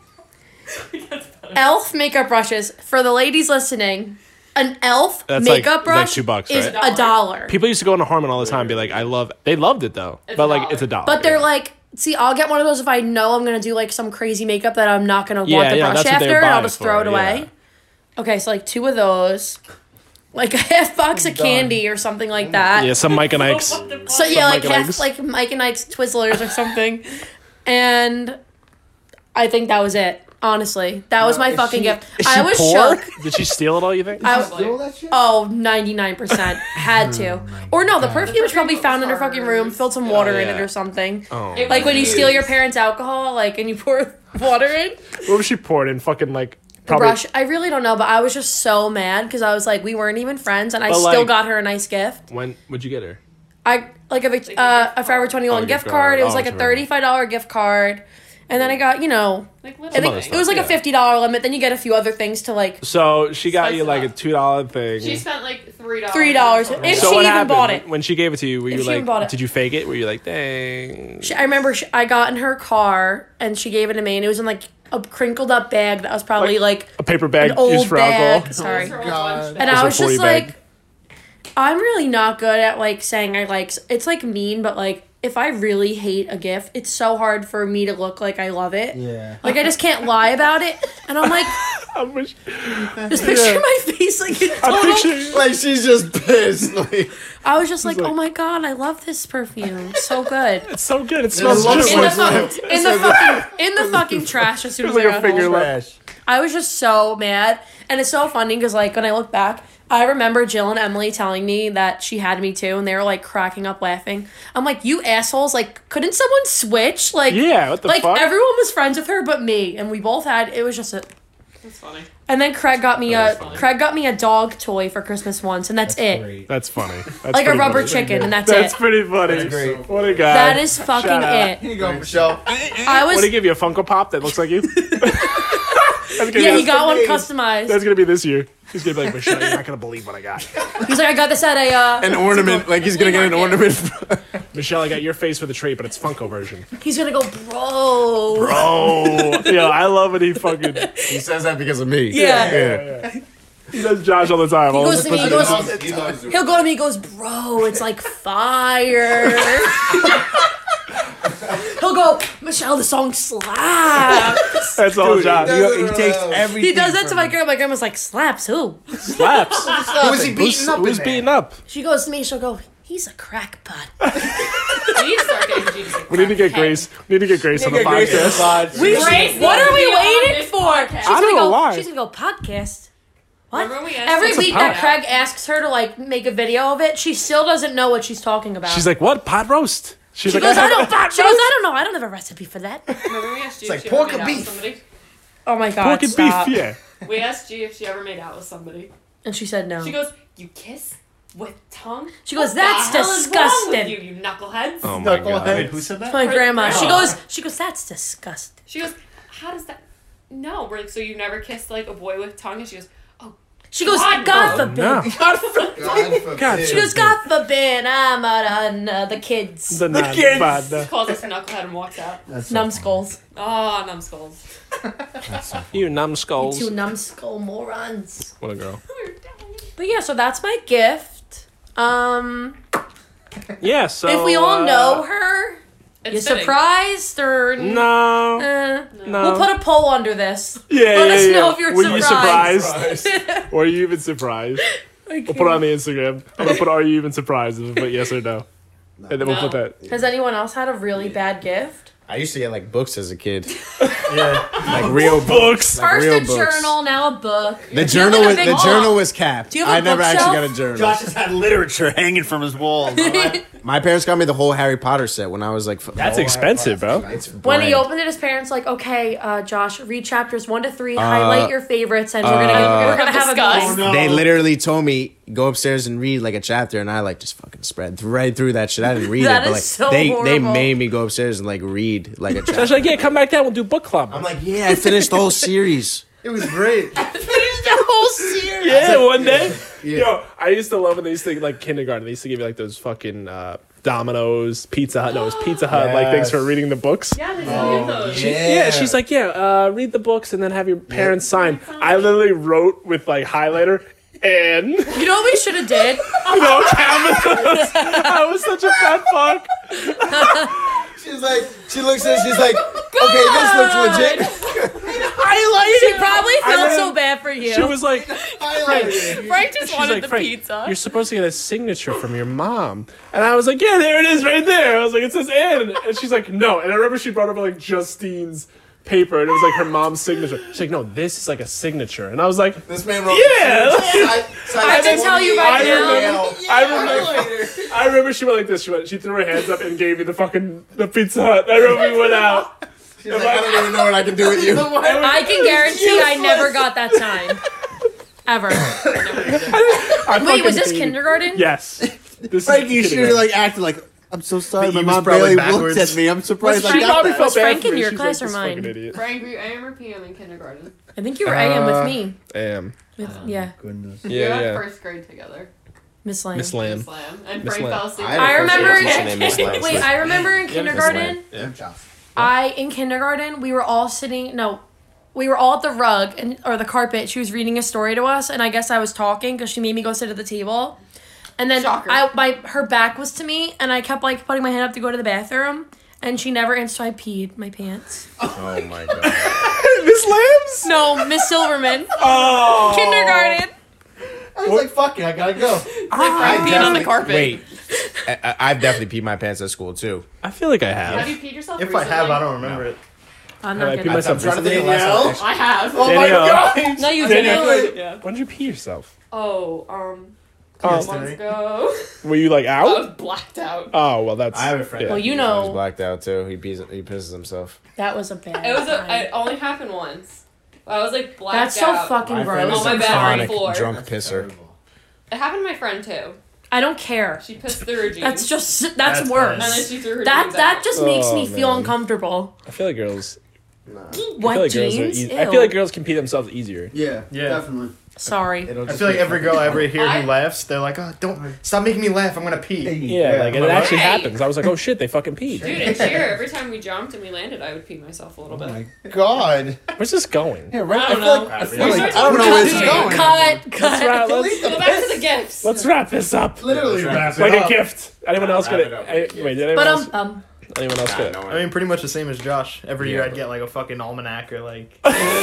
Elf makeup brushes. For the ladies listening, an Elf
That's
makeup
like
brush
$2,
is
right?
$1.
People used to go into Harmon all the time and be like, they loved it though.
It's
but
$1.
like, it's $1.
But they're like, see, I'll get one of those if I know I'm going to do like some crazy makeup that I'm not going to want the brush
that's what they
after,
would
and I'll
buy
just
it
throw
for,
it away.
yeah.
Okay, so like 2 of those. Like a half box of candy or something like that.
Yeah, some Mike and Ike's.
So yeah, like
Mike and
half
Ike's.
like Mike and Ike's Twizzlers or something. And I think that was it. Honestly, that was my
is
fucking
she-
gift.
Is
I
she
was
poor?
shook.
Did she steal it all, you think?
I,
Steal that shit?
oh, 99% had to. Or no, the perfume was probably found in her fucking room, filled some water in it
yeah.
or something.
Oh.
It
Like when you
was
steal your
used.
parents' alcohol, like, and you pour water in.
What was she poured in? Fucking like,
The
probably.
brush. I really don't know, but I was just so mad because I was like, we weren't even friends, and I
But,
still
like-
got her a nice gift.
When would you get her?
I like a Forever 21
Oh,
gift
gift
card.
card.
It was
Oh,
like a
sure.
$35 gift card, and then I got
Like
I
little
think
other
it
things.
was like
yeah.
a $50 limit. Then you get a few other things to like
So she got
Spice
you
it
like a
up.
$2 thing.
She spent like $3.
$3. If
so
she
what
even
happened
bought it.
when she gave it to you? Were
If
you
she even
like,
bought it.
did you fake it? Were you like, dang?
I remember I got in her car and she gave it to me, and it was in like a crinkled up bag that was probably like
A paper bag
an old
used for
bag.
alcohol.
Sorry.
God.
And
Just
I
a
was just
40 bag.
like, I'm really not good at like saying I like. It's like mean, but like if I really hate a gift, it's so hard for me to look like I love it.
Yeah.
Like I just can't lie about it. And I'm like,
I wish.
just picture my face like in
I
total.
picture.
Like she's just pissed. Like,
I was just like,
like-
oh my god, I love this perfume. It's so good.
It's so good. It smells
love
just
it
In the,
like.
in the fucking trash as soon as
It's
I
like a
got home.
finger lip.
trash.
I was just so mad. And it's so funny because, like, when I look back, I remember Jill and Emily telling me that she had me too, and they were, like, cracking up laughing. I'm like, you assholes, like, couldn't someone switch? Like,
Yeah, what the
like,
fuck?
everyone was friends with her but me, and we both had, it was just a...
That's funny.
And then Craig got me
That was funny.
Craig got me a dog toy for Christmas once, and that's it.
Great.
That's funny. That's
Like a
pretty
rubber
funny.
chicken, and that's
That's
it.
pretty funny.
That's great.
What a guy.
That is fucking
Shout out.
it.
Here you go, Michelle.
I
What do you
was...
give you, a Funko Pop that looks like you? That's gonna
Yeah,
be,
he got one
That's
customized.
That's gonna be this year. He's gonna be like, Michelle, you're not gonna believe what I got.
He's like, I got this at a...
An ornament. Like he's gonna get an ornament.
Michelle, I got your face for the trait, but it's Funko version.
He's gonna go, bro.
Oh, yeah, I love when he fucking.
He says that because of me.
Yeah.
He does Josh all the time.
He
All
goes
the-
to me, he goes... He'll go to me, he goes, bro, it's like fire. He'll go, Michelle, the song slaps.
That's all Josh.
He takes everything.
He does that to
from
my
me.
girl. My grandma's like, slaps who?
Slaps.
Who was he beating up?
Who's
in
beating
there?
up?
She goes to me, she'll go, he's a crackpot.
We need to start getting Jesus.
We need to get Grace. We need to get Grace on the
Grace on the
podcast.
pod.
We
Grace
what are we
needs to be on
waiting
this
for?
podcast.
She's
I don't
gonna
know
go,
why.
She's gonna go, podcast? What?
Remember when we asked
Every
her
week
to
that
make
Craig
out?
asks her to like make a video of it, she still doesn't know what she's talking about.
She's like, what? Pot roast? She's
she
like,
goes, I don't.
pot
She goes,
roast?
I don't know. I don't have a recipe for that.
Remember we asked G
like
if she
pork
ever
or
made out
beef?
with somebody?
Oh my god,
Pork and
stop.
beef, yeah.
We asked G if she ever made out with somebody.
And she said no.
She goes, you kiss with tongue?
She goes,
What
that's
the hell is wrong with
disgusting.
you knuckleheads?
Oh my god.
Wait, who said that?
My grandma. She
grandma.
goes, that's disgusting.
She goes, how does that? No, we're like, so you never kissed like a boy with tongue? And she goes, oh,
She goes,
God,
God
no.
forbid.
No. God,
She goes, God forbid. I'm on the kids.
The
kids.
bad.
calls us knucklehead and walks out.
That's
Numbskulls.
Oh, numbskulls.
You numbskulls.
Two numbskull morons.
What a girl.
But yeah, so that's my gift.
Yeah, so.
If we all know her,
It's
you
fitting.
surprised or
No.
No.
No.
We'll put a poll under this.
Yeah,
Let us know if you're
Were
surprised.
you surprised? Were you even surprised? We'll put it on the Instagram. I'm gonna put "Are you even surprised?" and we'll put yes or no, and then we'll
No.
put that.
Has anyone else had a really bad gift?
I used to get like books as a kid,
Yeah.
like real
Books.
Like
First
real
a
books.
journal, now a book.
The journal
have
was
a big
the
book?
journal was capped.
Do you have a
I never
bookshelf?
actually got a journal.
Josh just had literature hanging from his walls.
My parents got me the whole Harry Potter set when I was like.
That's expensive, bro.
It's
When he
brand.
opened it, his parents like, okay, Josh, read chapters 1 to 3, highlight your favorites, and we're gonna have a
discuss.
meeting.
They literally told me go upstairs and read like a chapter, and I like just fucking spread right through that shit. I didn't read
That
it, but
is
like
so
they
horrible.
made me go upstairs and like read like a
I was
chapter.
like, yeah, come back down. We'll do book club.
I'm like, yeah, I finished the whole series.
It was great.
The whole series.
yeah, one day. Yo, I used to love when they used to like kindergarten. They used to give you like those fucking Domino's, Pizza Hut. No, it was Pizza Hut. Like things for reading the books.
Yeah, they did those.
Yeah, she's like, read the books and then have your parents sign. I literally wrote with like highlighter and
You know what we should have did?
no cameras. I was such a fat fuck.
She's like, she looks at it, she's like, okay, this looks legit.
She probably felt so bad for you.
She was like,
Frank just
she's
wanted
like,
the
Frank,
pizza.
you're supposed to get a signature from your mom. And I was like, yeah, there it is right there. I was like, it says Ann. And she's like, no. And I remember she brought up like Justine's paper and it was like her mom's signature. She's like, no, this is like a signature. And I was like,
This man wrote.
yeah.
I can tell you right
I remember she went like this. She threw her hands up and gave me the Pizza Hut. I remember we went out.
She's like, I don't even know what I can do with you.
I can guarantee I never got that sign. Ever.
I
Wait, was
fucking
this
hated-
kindergarten?
Yes. This
Frank, you
is
should have like acted like, I'm so sorry.
But
My
he was
mom
probably
barely
backwards.
looked at me. I'm surprised
Was
I
Frank
got
probably
that.
felt
Was
bad
Frank
for
in
me.
your
She's
class
like,
or
this
mine?
fucking idiot.
Frank, were you AM or PM in kindergarten?
I think you were AM with me.
Am.
Yeah,
Goodness.
We were
Yeah,
in
yeah.
first grade together.
Miss Lamb.
Miss Lamb.
Slam. And
Miss
Frank
Lamb.
fell asleep.
I remember.
Teacher named Miss Lamb.
Wait, I remember in kindergarten.
Yeah.
In kindergarten, we were all sitting. No, we were all at the rug or the carpet. She was reading a story to us, and I guess I was talking because she made me go sit at the table. And then
Shocker.
her back was to me, and I kept like putting my hand up to go to the bathroom, and she never answered. So I peed my pants.
Oh my god.
Miss Lambs?
No, Miss Silverman,
Oh.
kindergarten.
I was like, fuck it, I gotta go.
Frank peed on the carpet.
Wait, I've definitely peed my pants at school too.
I feel like I
Have
have.
you peed yourself
If I
recently?
have, I don't remember it.
I'm
Have I
not
peed
good.
myself
trying to think of
recently?
the last
I have.
Oh my
Danielle.
god.
No, you
Danielle.
didn't.
Yeah.
When did you pee yourself?
Oh,
Oh,
months ago.
were you like
I was
out?
blacked out.
Oh, well, that's.
I have a friend.
yeah.
Well, you
I was
know
blacked out too. He pisses himself.
that was a bad.
It was
time.
it only happened once. I was like blacked
That's so
out.
fucking
friend
gross.
is my
a
bathroom
chronic
floor.
drunk pisser.
It happened to my friend too.
I don't care.
She pissed through her jeans.
That's just that's
That's
worse.
And then she threw her
That
jeans
that
out.
just makes me
Oh,
feel
man.
uncomfortable.
I feel like girls.
What
I feel like girls are
jeans?
easy.
Ew.
I feel like girls can pee themselves easier.
Yeah,
Yeah.
definitely.
Sorry.
I feel like every girl I ever hear
I-
who laughs, they're like, "Oh, don't stop making me laugh. I'm gonna pee."
Yeah, like, and it
Right.
actually happens. I was like, oh shit, they fucking peed.
Dude, in cheer, every time we jumped and we landed, I would pee myself a little
Oh
bit.
my god.
Where's this going?
Yeah, right.
I
I
don't
feel
know.
like I feel
We're
like
starting
I don't
to
know where this is
cut.
going.
Cut.
Go back to the gifts.
Let's wrap this up.
Literally
Like a gift. Anyone else
wrap
get
it up.
it? Wait, did
But
anyone else? Anyone else get it?
I mean, pretty much the same as Josh. Every year
Yeah,
I'd
but-
get like a fucking almanac or like.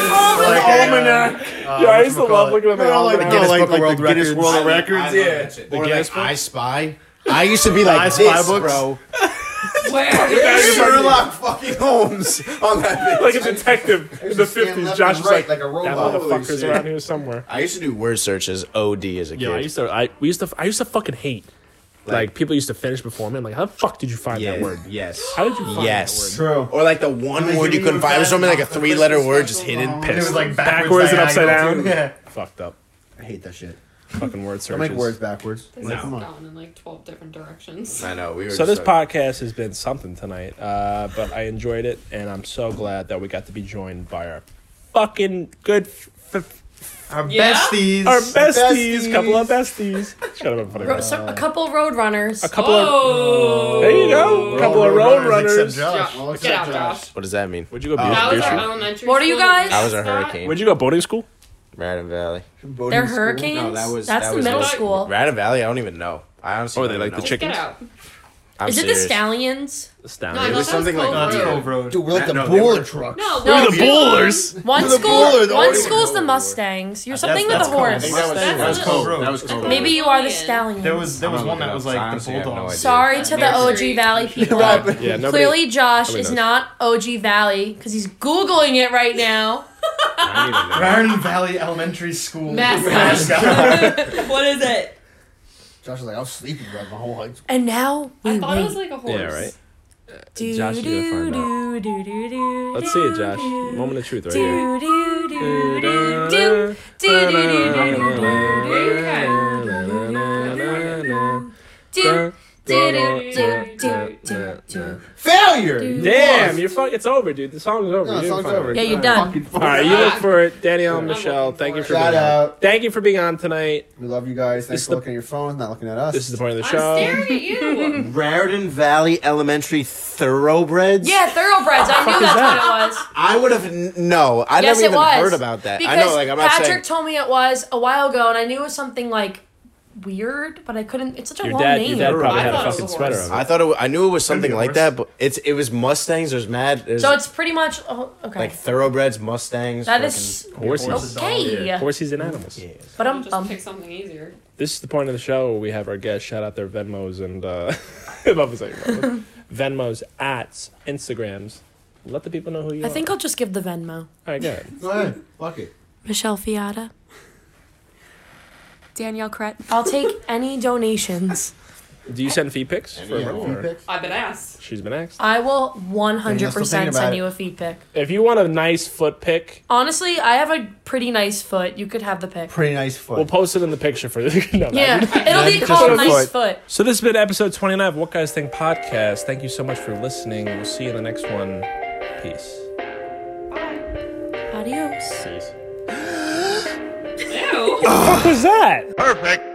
almanac. Yeah, I used to love looking at the
No, like,
almanac.
Guinness
no,
Book of
like
World
the Guinness
Records.
World Records. Yeah.
The
Or
Guinness
like
book?
I Spy. I used to be like
I
this,
Spy books?
bro.
Where?
Sherlock fucking Holmes on that
Like
bitch.
a detective in the
stand
50s.
left
Josh
and
was
right
like,
like a
that
robot."
motherfucker's
Holy shit.
around here somewhere.
I used to do word searches OD as a kid.
Yeah, I used to fucking hate. Like people used to finish before me. I'm like, how the fuck did you find that word?
Yes.
How did you find
Yes.
that word?
True.
Or like the one
They
word
give
you
you
couldn't
a
find. It was something like a
bad-
3-letter word just hidden.
It was
Pissed.
like
Backwards and upside
diagonal,
down.
too. Yeah.
Fucked up.
I hate that shit.
Fucking word
I
searches.
make words backwards.
This
No.
has gone in like 12 different directions.
I know. We were
So this
just
podcast has been something tonight, but I enjoyed it, and I'm so glad that we got to be joined by our fucking good,
Our
Yeah?
besties.
our besties, couple of besties. Shut up, I'm funny.
So, a couple road runners.
A couple of
Oh.
there you go, a couple of road runners.
Except Josh.
Josh, get out, Josh.
What does that mean?
Where'd you go?
That
Beer
was our
Street?
elementary
What are you
school
guys?
That was a
mascot.
hurricane.
Where'd you go? Boarding school?
Radon Valley.
They're hurricanes.
No,
That's
that
the
was
middle
it.
school.
Radon Valley. I don't even know. I honestly.
Oh, they
don't
like
even
the
know.
chicken?
Get out.
I'm
Is it the
serious.
Stallions?
The Stallions.
No, I
It was
thought that
something
was
like
No, it's
Cove
Cove Road.
Dude, we're like the
No, they
Buller
were-
truck.
No,
No,
the Bullers.
One
The
school.
Bullers, the
One
only
school's the
one.
Mustangs. You're something with
that's
a
Cove. I
horse.
think that was-
That's
that was
a
Cove
little-
Road.
That was Cove Road.
Maybe you are the
Stallion.
Stallions.
There was
I'm
one
gonna
that
look it
was
up.
like
Honestly, I
the
have no
Bulldogs.
idea.
Sorry to the OG
Nursery.
Valley people.
Yeah, nobody.
Clearly, Josh
nobody
is
knows.
not OG Valley because he's Googling it right now.
I don't even know.
Raritan Valley Elementary School
Mascot. What is it?
Josh was like, I was sleeping throughout my whole high school.
And now we
I thought it was
wait.
like a horse.
Yeah, right.
Do,
Josh is gonna find out.
do, do, do, do,
Let's
do,
see it, Josh.
do,
Moment of truth right here.
do, do, do, do, do, do, do, do, do, do, do.
Failure!
Damn, you're fuck. It's over, dude. The song's over.
No,
You
the
didn't
song's
find
over.
it.
Yeah, you're done.
All right, you look for it, Danielle and Michelle.
looking
Thank you
for
for
it.
being
Shout
on.
out.
Thank you for being on tonight.
We love you guys.
This
Thanks
is
for
the-
looking at your phone, not looking at us.
This is the point of the
I'm
show.
staring at you.
Raritan Valley Elementary Thoroughbreds.
Yeah, thoroughbreds. I knew
is
that's
that?
what it was.
I would have no. I
Yes,
never
it
even
was.
heard about that.
Because
I know, like I'm not
Patrick
saying.
told me it was a while ago, and I knew it was something like weird, but I couldn't. It's such a
Your
long
dad,
name.
your dad probably
I
had a
thought it was
fucking
a
sweater
horse.
on.
I thought I knew it was something
Maybe a
like
horse.
that, but it was Mustangs. There's mad. There's
So it's pretty much okay.
like thoroughbreds, Mustangs.
That is
Horses.
okay.
Horses and animals.
fucking-
But I'm
Just pick something easier.
This is the point of the show where we have our guests shout out their Venmos and I'm about to say Venmos, ats, Instagrams. Let the people know who you are.
I think I'll just give the Venmo.
All right, go ahead.
Go ahead. Fuck it.
Michelle Fiata.
Danielle Cret.
I'll take any donations.
Do you send feed pics for
Yeah,
money?
feed
or-
pics.
I've been asked.
She's been asked.
I will
Danielle's still
100%
thinking about
send
it.
you a feed pic.
If you want a nice foot pic,
Honestly, I have a pretty nice foot. You could have the pic.
Pretty nice foot.
we'll post it in the picture for you. No, no.
Yeah, it'll be
Just
called
a
Nice
foot.
Foot.
So this has been episode 29 of What Guys Think podcast. Thank you so much for listening. We'll see you in the next one. Peace.
Adios.
Peace.
Ew.
What was that?
Perfect.